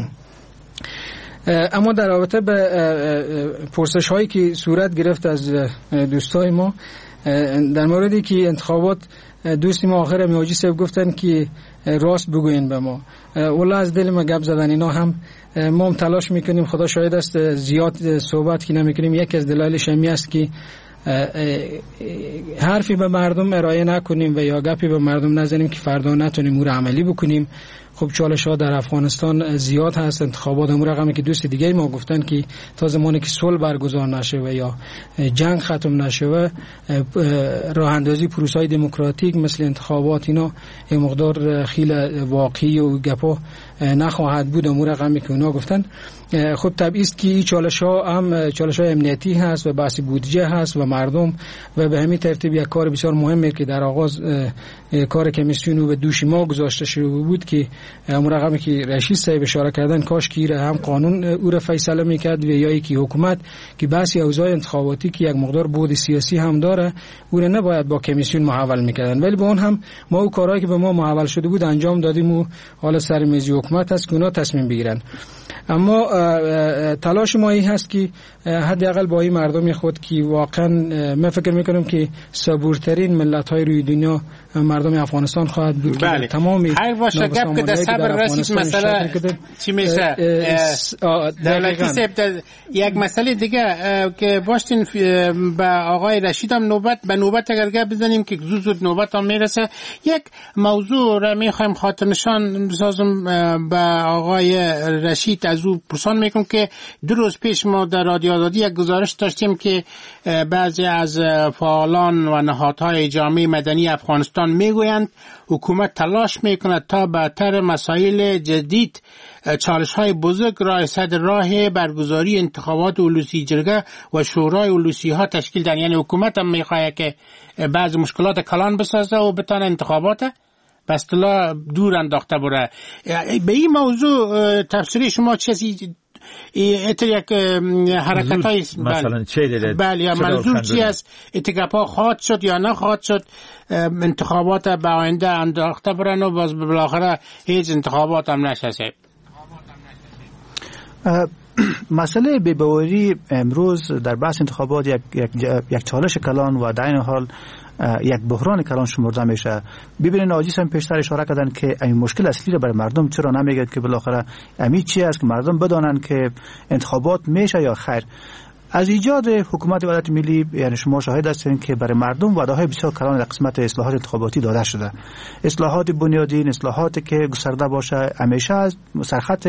اما در رابطه به پرسش هایی که صورت گرفت از دوستای ما در موردی که انتخابات دوستی ما آخر میاجی صاحب گفتن که راست بگوین به ما والله از دل ما گپ زدن اینا هم ما تلاش میکنیم خدا شاهد است زیاد صحبت که نمیکنیم. یکی از دلایلش همین است که حرفی به مردم ارائه نکنیم و یا گپی به مردم نزنیم که فردا نتونیم اون رو عملی بکنیم. خب چالش ها در افغانستان زیاد هست. انتخابات اون رقمی که دوست دیگه ما گفتن که تا زمانی که صلح برگزار نشه و یا جنگ ختم نشه راه اندازی پروسه‌های دموکراتیک مثل انتخابات اینا یه مقدار خیلی واقعی و گپا نخواهد بود. اون رقمی که اونا گفتن خب طبیعی است که این چالش ها هم چالش های امنیتی هست و بحث بودجه هست و مردم و به همین ترتیب یک کار بسیار مهمه که در آغاز کار کمیسیون رو به دوش ما گذاشته شده بود که اون رقمی که رشید صاحب اشاره کردن کاش که هم قانون او را فیصله میکرد و یا که حکومت که بحث اوضاع انتخاباتی که یک مقدار بود سیاسی هم داره او را نباید با کمیسیون محول میکردن، ولی با اون هم ما او کارهایی که به ما محول شده بود انجام دادیم و حالا سر میز حکومت هست که اونا تصمیم بگیرن. اما تلاش ما این هست که حداقل با این مردم خود که واقعا من فکر میکنم که صبورترین ملت‌های روی دنیا مردم افغانستان خواهد بود. بله. تمامی هر باشه گپ که در صبر رسید مسئله چی میشه دولتی سبت یک مسئله دیگه که باشین به آقای رشید هم نوبت اگر گپ بزنیم که زود نوبت هم میرسه یک موضوع را میخوایم خاطر نشان بسازم به آقای رشید از او پرسان میکنم که 2 روز پیش ما در رادیو آزادی یک گزارش داشتیم که بعضی از فعالان و نهادهای جامعه مدنی افغانستان میگویند حکومت تلاش میکند تا به طر مسائل جدید چالش‌های بزرگ را صدر راه برگزاری انتخابات اولوسی جرگه و شورای اولوسی ها تشکیل دهند. یعنی حکومت هم میخواد که بعض مشکلات کلان بسازه و بتونه انتخابات به اصطلاح دور انداخته بره. به این موضوع تفسیر شما چیزی یک حرکت های مثلا چه دیده؟ بله، یا منظور چی است؟ اتگاپا خواهد شد یا نخواهد شد انتخابات به آینده انداخته برن و باز بالاخره هیچ انتخابات هم نشه. مسئله بی‌باوری امروز در بحث انتخابات یک چالش کلان و در این حال یک بحران کلان شمرده میشه. ببینید ناجیس هم پیشتر اشاره کردن که این مشکل اصلی رو برای مردم چرا نمیگن که بالاخره امی چی است که مردم بدانن که انتخابات میشه یا خیر. از ایجاد حکومت وحدت ملی یعنی شما شاهد هستین که برای مردم وعده‌های بسیار کلان در قسمت اصلاحات انتخاباتی داده شده. اصلاحات بنیادین، اصلاحاتی که گسترده باشه، همیشه از سرخط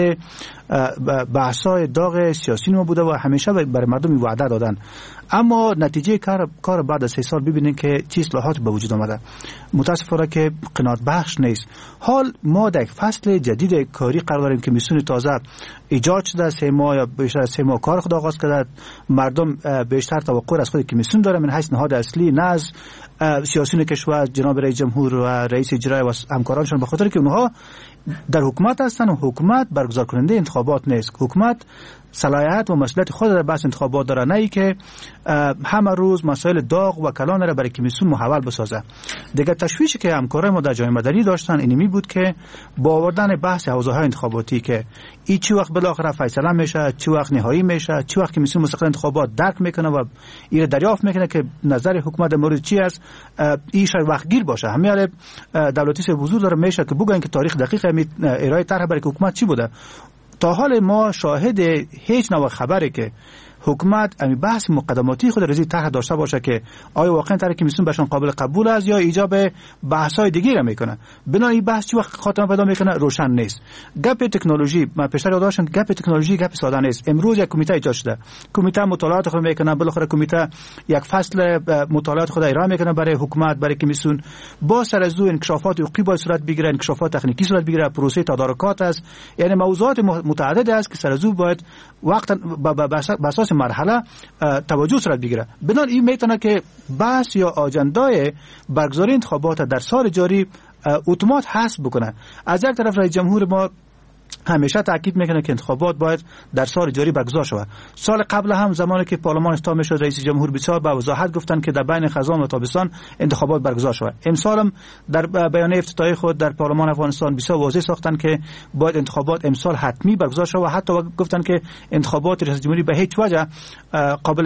بحث‌های داغ سیاسی ما بوده و همیشه برای مردم وعده دادن. اما نتیجه کار بعد از 3 سال ببینین که چه اصلاحات به وجود آمده. متاسفانه که قناعت بخش نیست. حال ما در فصل جدید کاری قرار داریم که میسون تازه ایجاد شده، 3 ماه یا بیشتر از 3 ماه کار خود آغاز کرده. مردم بیشتر توقع از خود کمیسیون دارن من حیث نهاد اصلی، نه از سیاسیون کشور جناب رئیس جمهور و رئیس اجرایی و همکارانشون، به خاطر که اونها در حکومت هستن و حکومت برگزار کننده انتخابات نیست. حکومت صلاحیت و مسئولیت خود در بحث انتخابات داره، نه ای که همه روز مسائل داغ و کلان را برای کمیسیون محول بسازه. دیگه تشویشی که همکارای ما در جامعه مدنی داشتن اینمی بود که با آوردن بحث حوزه‌های انتخاباتی که این چی وقت بالاخره فیصله میشه، چی وقت نهایی میشه، چی وقت کمیسیون مستقل انتخابات درک میکنه و این دریافت میکنه که نظر حکومت در مورد چی است، این شاید وقت گیر باشه. همین دولتی سه حضور داره میشه که بگن که تاریخ دقیق ارائه طرح برای حکومت چی بوده. تا حال ما شاهد هیچ نوع خبری که حکومت امی بحث مقدماتی خود رزی طرح داشته باشه که آیا واقعا طرح کمیسیون بهشون قابل قبول است یا ایجاب بحث‌های دیگه را میکنه. بنابراین این بحث چه وقت خاتمه پیدا میکنه روشن نیست. گپ تکنولوژی، من پیشتر داشتم گپ تکنولوژی گپ ساده نیست. امروز یک کمیته ایجاد شده، کمیته مطالعات خود میکنه، بالاخره کمیته یک فصل مطالعات خود ارائه میکنه برای حکومت، برای کمیسیون. با سر از انکشافات حقوقی باید صورت بگیره، انکشافات تکنیکی صورت بگیره، پروسه تدارکات است، یعنی موضوعات متعدد است که سر از باید وقت به اساس مرحله توجه صورت بگیره. بنابراین این میتونه که بحث یا آجندای برگزاری انتخابات در سال جاری اتومات حذف بکنه. از یک طرف رئیس جمهور ما همیشه تاکید میکنه که انتخابات باید در سال جاری برگزار شود. سال قبل هم زمانی که پارلمان افتتاح شد رئیس جمهور بسیار با وضاحت گفتن که در بین خزان و تابستان انتخابات برگزار شود. امسال هم در بیانیه افتتاحی خود در پارلمان افغانستان بسیار واضح ساختن که باید انتخابات امسال حتمی برگزار شود و حتی گفتن که انتخابات رئیس جمهوری به هیچ وجه قابل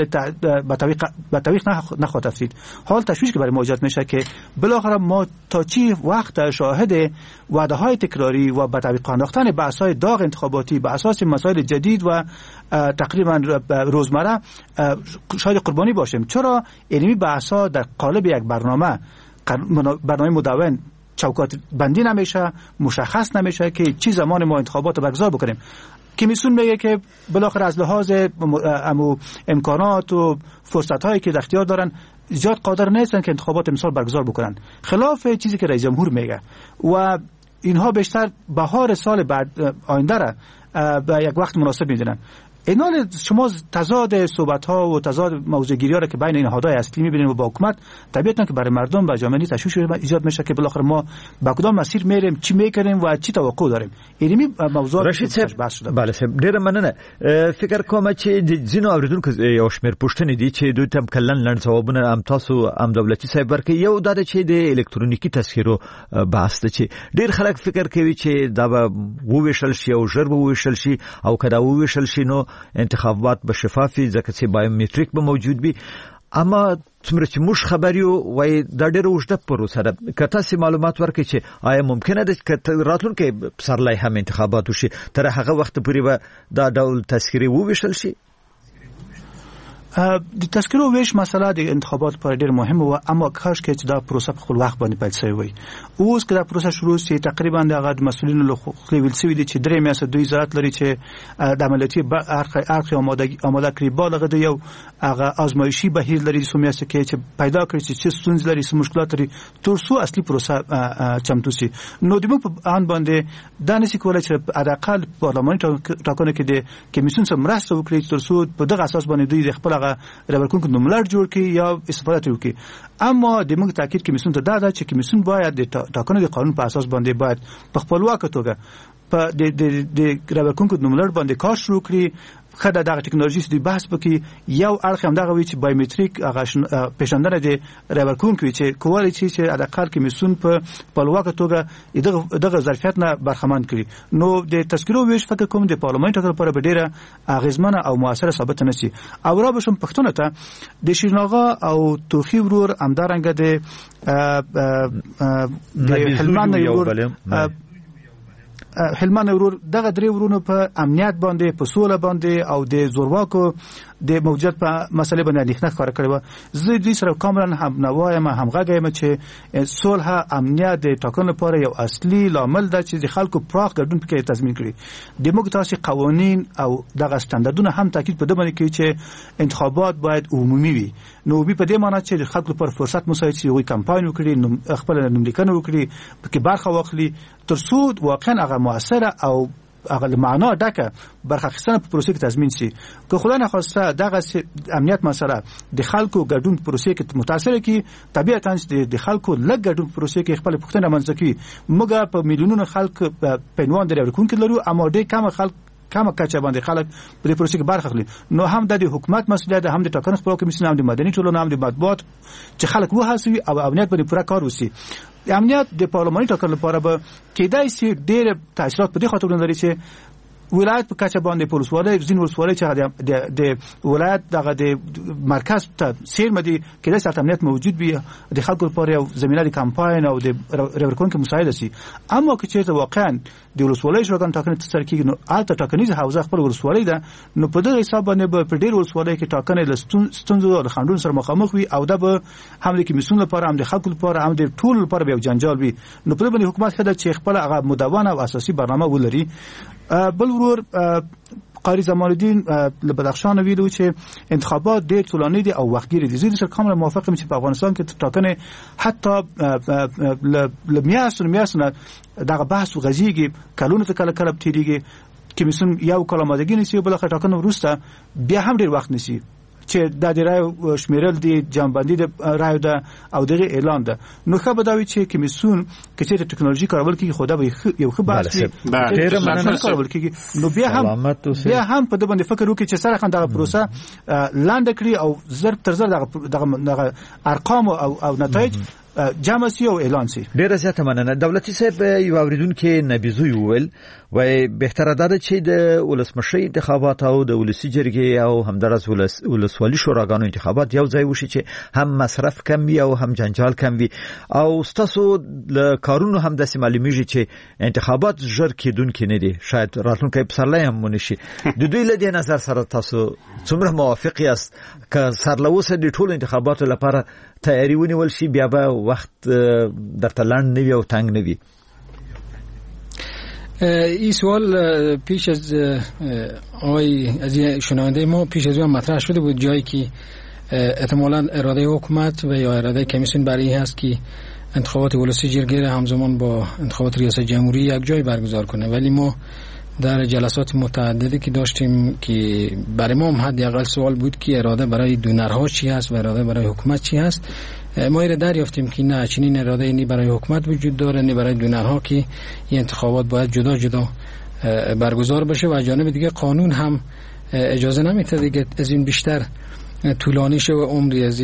به تعویق نخواهد افتید. حال تشویش که برای ما ایجاد میشه که بالاخره ما تا چی وقت شاهد وعده‌های تکراری و به تعویق انداختن بحث‌های داغ انتخاباتی به اساس مسائل جدید و تقریبا روزمره شاید قربانی باشیم. چرا علمی بحث‌ها در قالب یک برنامه مدون چوکات بندی نمیشه، مشخص نمیشه که چی زمان ما انتخابات برگزار بکنیم. کمیسیون میگه که بالاخره از لحاظ امکانات و فرصت‌هایی که در اختیار دارن زیاد قادر نیستن که انتخابات امسال برگزار بکنن، خلاف چیزی که رئیس جمهور میگه و اینها بیشتر بهار سال بعد آینده را به یک وقت مناسب میدونن. اینا شما تضاد صحبت‌ها و تضاد موضوع‌گیری‌ها را که بین این نهادهای اصلی می‌بینید و با حکومت طبیعتاً که برای مردم و جامعه تشویش ایجاد میشه که بالاخره ما با کدام مسیر میریم، چی میکنیم و چی توقع داریم. اینمی موضوع بحث شده. بله صاحب ډیره مننه. فکر کوم چې د ځینو اوریدونکو یو شمېر پوښتنې دي چې دوی ته کلن لنډ ځوابونه هم تاسو هم دولتي صاحب ورکړي. یو دا چې د الکترونیکي تذکیرو بحث ته چې ډیر خلک فکر کوي چې دا به وویشل شي او ژر به وویشل شي او کدا وویشل شي نو انتخابات به شفافي ځکه چې بایومټریک به موجود وي. اما څومره چې موږ خبر یو وای دا ډېر اوږده پروسه ده. که تاسو معلومات ورکړئ چې آیا ممکنه ده چې راتلونکي پسرلی هم انتخابات وشي، تر هغه وخت پورې به دا ډول تذکیرې وویشل شي؟ د تذکرو ویش مسله د انتخابات پر ډیر مهمه و، اما کاش کې دا پروسه په خپل وخت باندې پیل شوی وي. اوس که دا پروسه شروع شي تقریبا د مسؤلینو له خوا ویل شوی دي چې 3 میاشتې دوی ضرورت لري چې د عملیاتي ارخ آماده کړي. بالغ د یو هغه آزمایشي بهیر لري 2 میاشتې کې چې پیدا کړي چې ستونزې لري، څه مشکلات لري، تر څو اصلي پروسه چمتو شي. نو د موږ په ان باندې دا نشي کولای چې حداقل پارلمان ټاکنه کې د کمیسیون سره مرسته وکړي تر څو په دغه اساس باندې دوی د خپل ربرکونکو نوملړ جوړ کړي یا استفاده وکړي. اما د موږ تاکید کمیسیون ته دا چې کمیسیون باید د ټاکنو د قانون په اساس باندې باید په خپلواکه توګه په د ربرکونکو نوملړ باندې کار شروع کړي. خدای دغه ټکنالوژي د بحث پکې یو اړخ هم دغه وی چې بایومټریک هغه پیژندنه د ربرکونکو چې کولای شي چې حداقل کمیسیون په خپلواکه توګه دغه ظرفیت نه برخمن کړي. نو د تذکرو ویش فکر کوم د پارلمان ټاکنو لپاره به ډیره اغیزمنه او موثره ثابت نشي. او را بشم پښتون ته د شیرین آقا او توخی ورور همدارنګه د هلمند ورور دغه درې ورونو په امنیت باندې، په سوله باندې او د زورواکو د موجودیت په مسلې باندې اندېښنه ښکاره کړې وه. زه دوی سره کاملا همنوا یم، همغږی یم چې صلح امنیت د ټاکنو لپاره یو اصلي لامل ده چې د خلکو پراخ ګډون پکې تضمین کړي. د موږ تاسې قوانین او دغه سټنډردونه هم تاکید په دې باندې کوي چې انتخابات باید عمومي وي. نو په دې معنی چې د خلکو لپاره فرصت مساعد شي هغوی کمپاین وکړي، خپل نوملیکنه وکړي، پکې برخه واخلي تر څو واقعا هغه موثره او هغه معنا ډکه برخه اخیستنه په پروسه کې تضمین شي. که خدای نخواسته دغه امنیت مسله د خلکو ګډون په پروسه کې متاثر کی، طبیعتاً د خلکو لږ ګډون په پروسه کې خپل پوښتنه منځ کوي. موږ په میلیونونو خلک په عنوان درې ورکونکو لرو، اما ډېر کم خلک کمه کچه باندې خلک په دې پروسه کې برخه اخلي. نو هم د حکومت مسؤلیت ده، هم د ټاکنو خپلواکي کمیسیون، هم د مدني ټولنې، هم د مطبوعات چې خلک وهڅوي او امنیت باندې پوره کار وشي. امنیت د پارلماني ټاکنو لپاره به کېدای شي ډېر تاثیرات په دې خاطر لري چې ولایت په کچه باندې پولیسوالۍ ځین ولسوالۍ چې د ولایت دغه د مرکز ته سیرمه دي کېدای شي امنیت موجود وي، د خلکو لپاره یو زمینه د کمپاین او د ربرکونکو مساعده شي. اما که چېرته واقعا د ولسوالۍ شورا ټاکنې ترسره کېږي نو هلته ټاکنیزه حوزه خپل ولسوالۍ ده، نو په دغه حساب باندې به په ډېر ولسوالۍ کې ټاکنې له ستونزو او خنډونو سره مخامخ وي او دا به هم د کمیسیون لپاره، هم د خلکو لپاره، هم د ټولو لپاره به یو جنجال وي. نو په دې باندې حکومت ښه ده چې خپل هغه مدونه او اساسي برنامه ولري. بل ورور قاری زمان الدین له بدخشان ویلو چې انتخابات ډېر طولاني دي او وختګیري دي. زه سره کاملا موافق یم چې په افغانستان کې ټاکنې حتی له میاشتو دغه بحث وغځېږي، کلونو ته کله تېرېږي، کمیسیون یو کال آمادګي نیسي، بل آخر ټاکنو وروسته بیا هم ډېر وخت نیسي چې د رایو شمیرل دي، جمعبندي د رایو ده او دغه اعلان ده. نو ښه به دا وي چې کمیسیون که چېرته ټکنالوژي کارول کېږي خو دا به یو ښه بحث وي، ډېره مننه کارول کېږي. نو بیا هم په دې باندې فکر وکړي چې سره دغه پروسه لنډه کړي او زر تر زر دغه ارقام او نتایج جمع سی او اعلان سی. ډیره زیاته مننه. دولتي صاحب یو اوریدونکو نبیزوی وویل وای بهتره ده چې د ولسمشي انتخابات او د ولسی جرګې او همدارس ولسوالي شوراګانو انتخابات یو ځای وشي چې هم مصرف کم وي او هم جنجال کم وي او تاسو له کارونو هم د معلومیږي چې انتخابات ژر کېدونکې نه دي، شاید راتلونکي پسرلی هم ونشي. د دوی له دې نظر سره تاسو څومره موافق یاست که سرلوسه د ټولو انتخاباتو لپاره تیاری ونیول شي بیا به وخت درته لنډ نه وي او تنګ نه وي؟ این سوال پیش از آقای از شنونده ما پیش از اون مطرح شده بود، جایی که احتمالاً اراده حکومت و یا اراده کمیسیون برای این هست که انتخابات ولسی جرگه همزمان با انتخابات ریاست جمهوری یک جای برگزار کنه، ولی ما در جلسات متعددی که داشتیم که برای ما هم حداقل سوال بود که اراده برای دونرها چی هست و اراده برای حکومت چی هست. ما این دریافتیم که نه، چنین اراده نی برای حکومت وجود داره نی برای دونرها که این انتخابات باید جدا جدا برگزار بشه و جانب دیگه قانون هم اجازه نمیده دیگه از این بیشتر طولانی شه و عمری از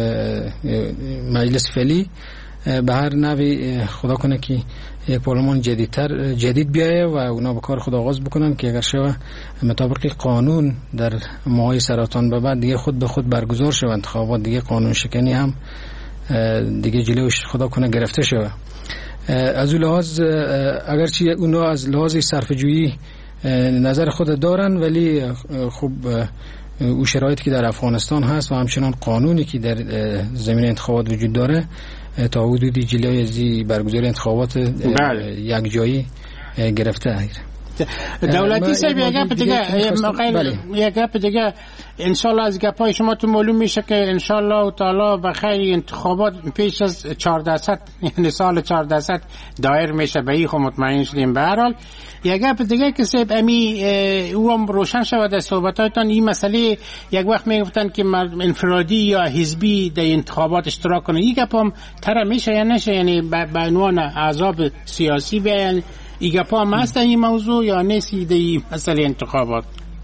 مجلس فعلی. به هر نوی خدا کنه که یک پارلمان جدید بیایه و اونا به کار خود آغاز بکنن که اگر شوه مطابق قانون در ماهای سرطان به بعد دیگه خود به خود برگزار شوه انتخابات، دیگه قانون شکنی هم دیگه جلوش خدا کنه گرفته شوه. از اون لحاظ اگرچه اونا از لحاظ صرفه‌جویی نظر خود دارن ولی خب او شرایطی که در افغانستان هست و همچنان قانونی که در زمینه انتخابات وجود داره تا حدودی جلوی از برگزاری انتخابات یک جایی گرفته است. دولتی صاحب یک گپ دیگه انشالله از گپای شما تو معلوم میشه که انشالله تعالی بخیر انتخابات پیش از 1400 یعنی سال 1400 دایر میشه، به این خود مطمئن شدیم. به هر حال یک گپ دیگه که صاحب امی او هم روشن شود از صحبتاتون، این مسئله یک وقت میگفتن که انفرادی یا حزبی در انتخابات اشتراک کنه، این گپ هم طرح میشه یا نشه؟ یعنی به عنوان احزاب سیاسی بیان این گپ هم هست این موضوع یا نیستی در این مسئله انتخابات؟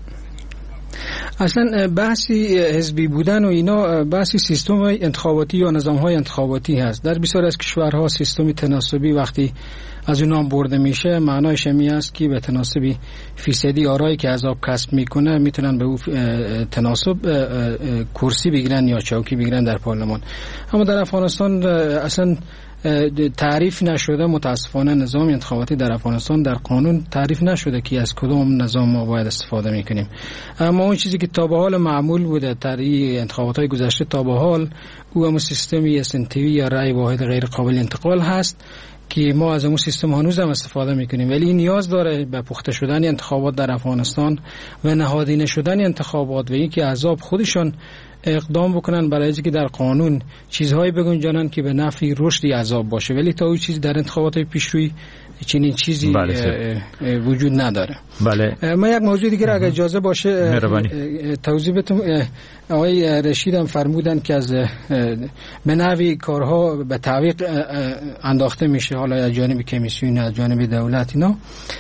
اصلا بحثی حزبی بودن و اینا بحثی سیستم انتخاباتی یا نظام‌های انتخاباتی هست. در بسیار از کشورها سیستم تناسبی وقتی از اون نام برده میشه معنایش این است که به تناسبی فیصدی آرایی که احزاب کسب میکنه میتونن به اون تناسب کرسی بگیرن یا چوکی بگیرن در پارلمان. اما در افغانستان اصلا تعریف نشده، متاسفانه نظام انتخاباتی در افغانستان در قانون تعریف نشده که از کدام نظام ما باید استفاده میکنیم. اما اون چیزی که تا به حال معمول بوده در انتخابات‌های گذشته تا به حال او هم سیستمی اسنتیوی یا رأی واحد غیر قابل انتقال هست که ما از اون سیستم هنوز هم استفاده میکنیم، ولی این نیاز داره به پخته شدن انتخابات در افغانستان و نهادینه شدن انتخابات و اینکه احزاب خودشان اقدام بکنن برای اینکه در قانون چیزهایی بگنجانن که به نفع رشد احزاب باشه، ولی تا اون چیز در انتخابات پیشروی چنین چیزی وجود نداره. بله. ما یک موضوع دیگه اگه اجازه باشه توضیح بدم. آقای رشید هم فرمودن که از به نوعی کارها به تعویق انداخته میشه، حالا از جانب کمیسیون از جانب دولت اینا.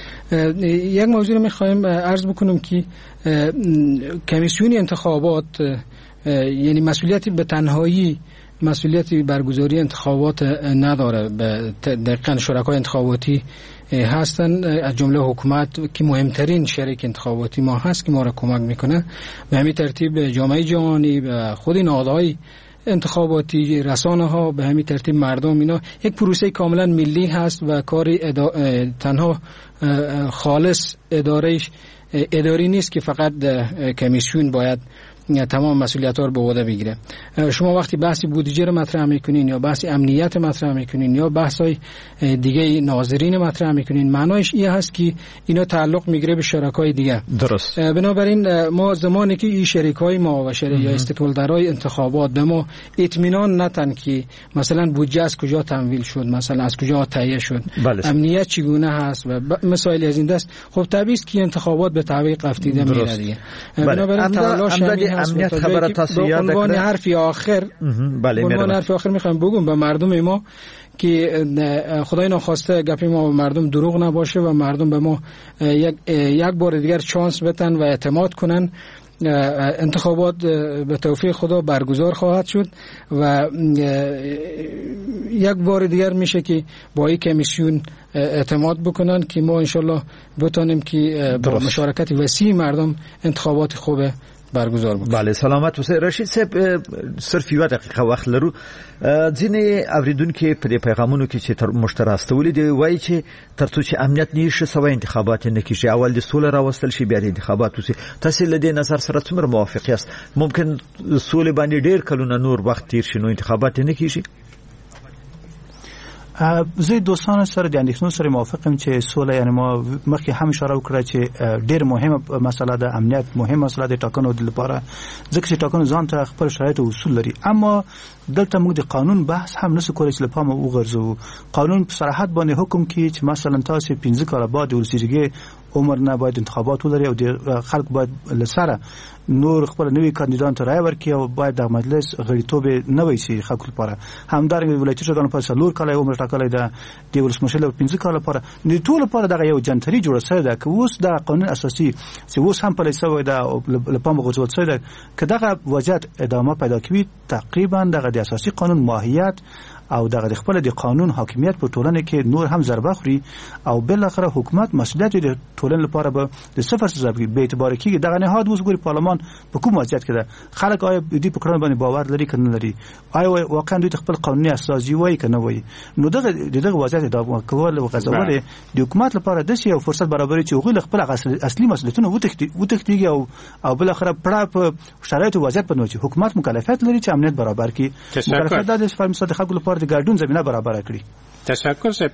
یک موضوع رو میخوایم عرض بکنم که کمیسیون انتخابات یعنی مسئولیتی به تنهایی مسئولیتی برگزاری انتخابات نداره، دقیقاً شرکای انتخاباتی هستن از جمله حکومت که مهمترین شریک انتخاباتی ما هست که ما را کمک میکنه. به همین ترتیب جامعه جهانی و خود نهادهای انتخاباتی، رسانه ها، به همین ترتیب مردم، اینا یک پروسه کاملا ملی هست و کاری تنها خالص اداری نیست که فقط کمیسیون باید تمام مسئولیت ها رو به عهده بگیره. شما وقتی بحثی بودجه رو مطرح میکنین یا بحثی امنیت مطرح میکنین یا بحثای دیگه ناظرین مطرح میکنین، معنایش این هست که اینا تعلق میگیره به شرکای دیگه. درست. بنابراین ما زمانی که این شریکای ما و یا استکهلدرهای انتخابات به ما اطمینان نتن که مثلا بودجه از کجا تمویل شد، مثلا از کجا تهیه شد، امنیت چگونه هست و مسائل از این دست، خب طبیعی است که انتخابات به تعویق افتیده میره دیگه. بنابراین تلاش امنیت خبر تاسو یاد عنوان حرفی آخر میخوام بگم به مردم ما که خدای ناخواسته گپی ما به مردم دروغ نباشه و مردم به ما یک بار دیگر چانس بدن و اعتماد کنن. انتخابات به توفیق خدا برگزار خواهد شد و یک بار دیگر میشه که با این کمیسیون اعتماد بکنن که ما انشالله بتونیم که با مشارکت وسیع مردم انتخابات خوب برگزار بکنه. بله سلامت اوسئ. رشید صاحب صرف یو دقیقه وخت لرو. ځینې اوریدونکو په پیغامونو کې چې مشترک استولې دی وایي چې ترڅو چې امنیت نشي سوي انتخابات نه کیږي، اول د سولې راوستل شي بیا د انتخابات وسی. تاسو له دې نظر سره څومره موافق یاست؟ ممکن سولې باندې ډیر کلونه نور وخت تیر شي نو انتخابات نه کیږي؟ زه دوستان سره د اندېښنو سره موافقم چې سوله یعنی ما مخکې هم اشاره وکړه چې ډېر مهمه مسله ده، امنیت مهمه مسله ده ټاکنو لپاره، ځکه چې ټاکنو ځان ته خپل شرایط او اصول لري. اما دلته موږ د قانون بحث هم نسو کولای چې له پامه وغورځو. قانون په صراحت باندې حکم کوي چې مثلا تاسو 15 کاله بعد ولسیږي عمر نه باید انتخابات ولري او د خلک باید لسره نور خپل نوی کاندیدان ته رای ورکړي او باید د مجلس غړیتوب نه وي شي خلکو لپاره. همدارنګه ولایتي شورا په څلور کاله عمر ټاکلې ده، د ولسمشر 15 کاله لپاره، د ټول لپاره دغه یو جنتري جوړه شوې ده که اوس د قانون اساسي چې اوس هم په لسوي ده او لپاره غوښتل شوی ده که دغه وضعیت ادامه پیدا کوي، تقریبا دغه د اساسي قانون ماهیت او دغه خپل د قانون حاکمیت په ټولنه کې نور هم ضربه خوري او بل اخره حکومت مسؤلیت د ټولنې لپاره به د صفر څخه به اعتبار کېږي. دغه نهاد اوس ګوري پارلمان طالبان په کوم وضعیت کې ده خلک آیا دوی په کړنو باندې باور لري کنه لري آیا واقعا دوی خپل قانوني اساسي وای کنه وای نو دغه وضعیت د کول او غزول د حکومت لپاره د یو فرصت برابرې چې غوښتل خپل اصلي مسؤلیتونه وتښتيږي او بل اخر پړه په شرایط او وضعیت باندې چې حکومت مکلفیت لري چې امنیت برابر کړي مکلفیت د فهمسات خلکو لپاره د ګډون زمينه برابر کړي. تشکر صاحب.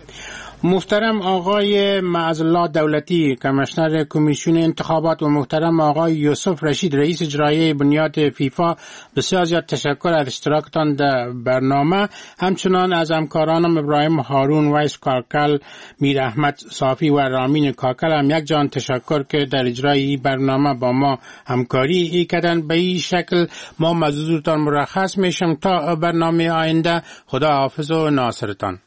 محترم آقای معزالله دولتی کمیشنر کمیسیون انتخابات و محترم آقای یوسف رشید رئیس اجرایی بنیاد فیفا بسیار زیاد تشکر از اشتراکتان در برنامه. همچنان از همکارانم ابراهیم هارون ویس کاکل میر احمد صافی و رامین کاکل هم یک جان تشکر که در اجرای برنامه با ما همکاری کردن. به این شکل ما مزدورتان مرخص میشم تا برنامه آینده. خدا حافظ و ناصرتان.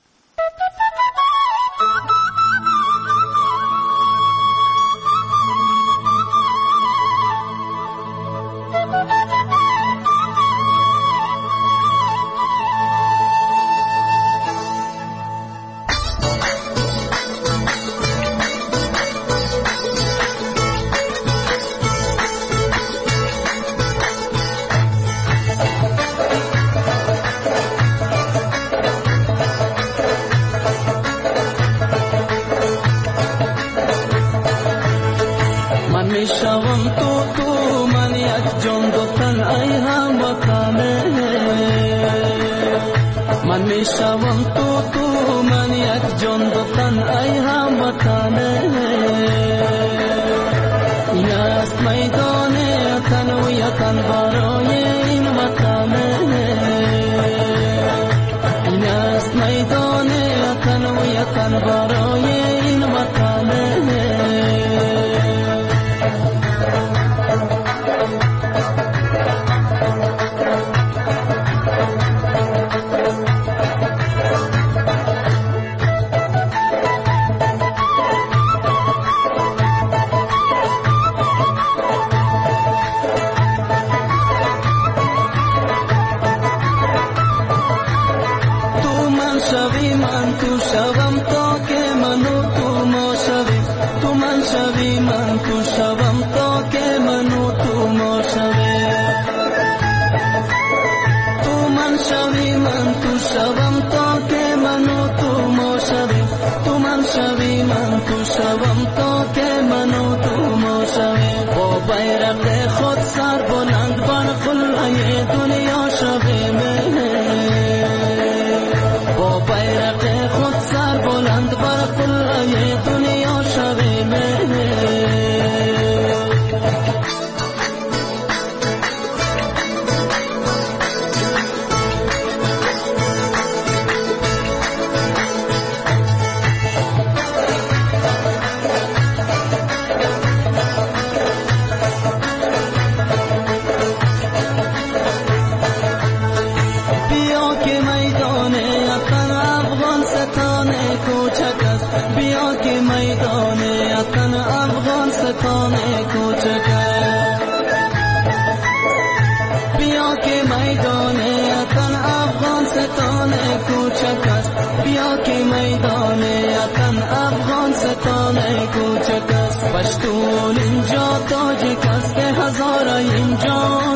پشتون اینجا تاجک است هزار اینجا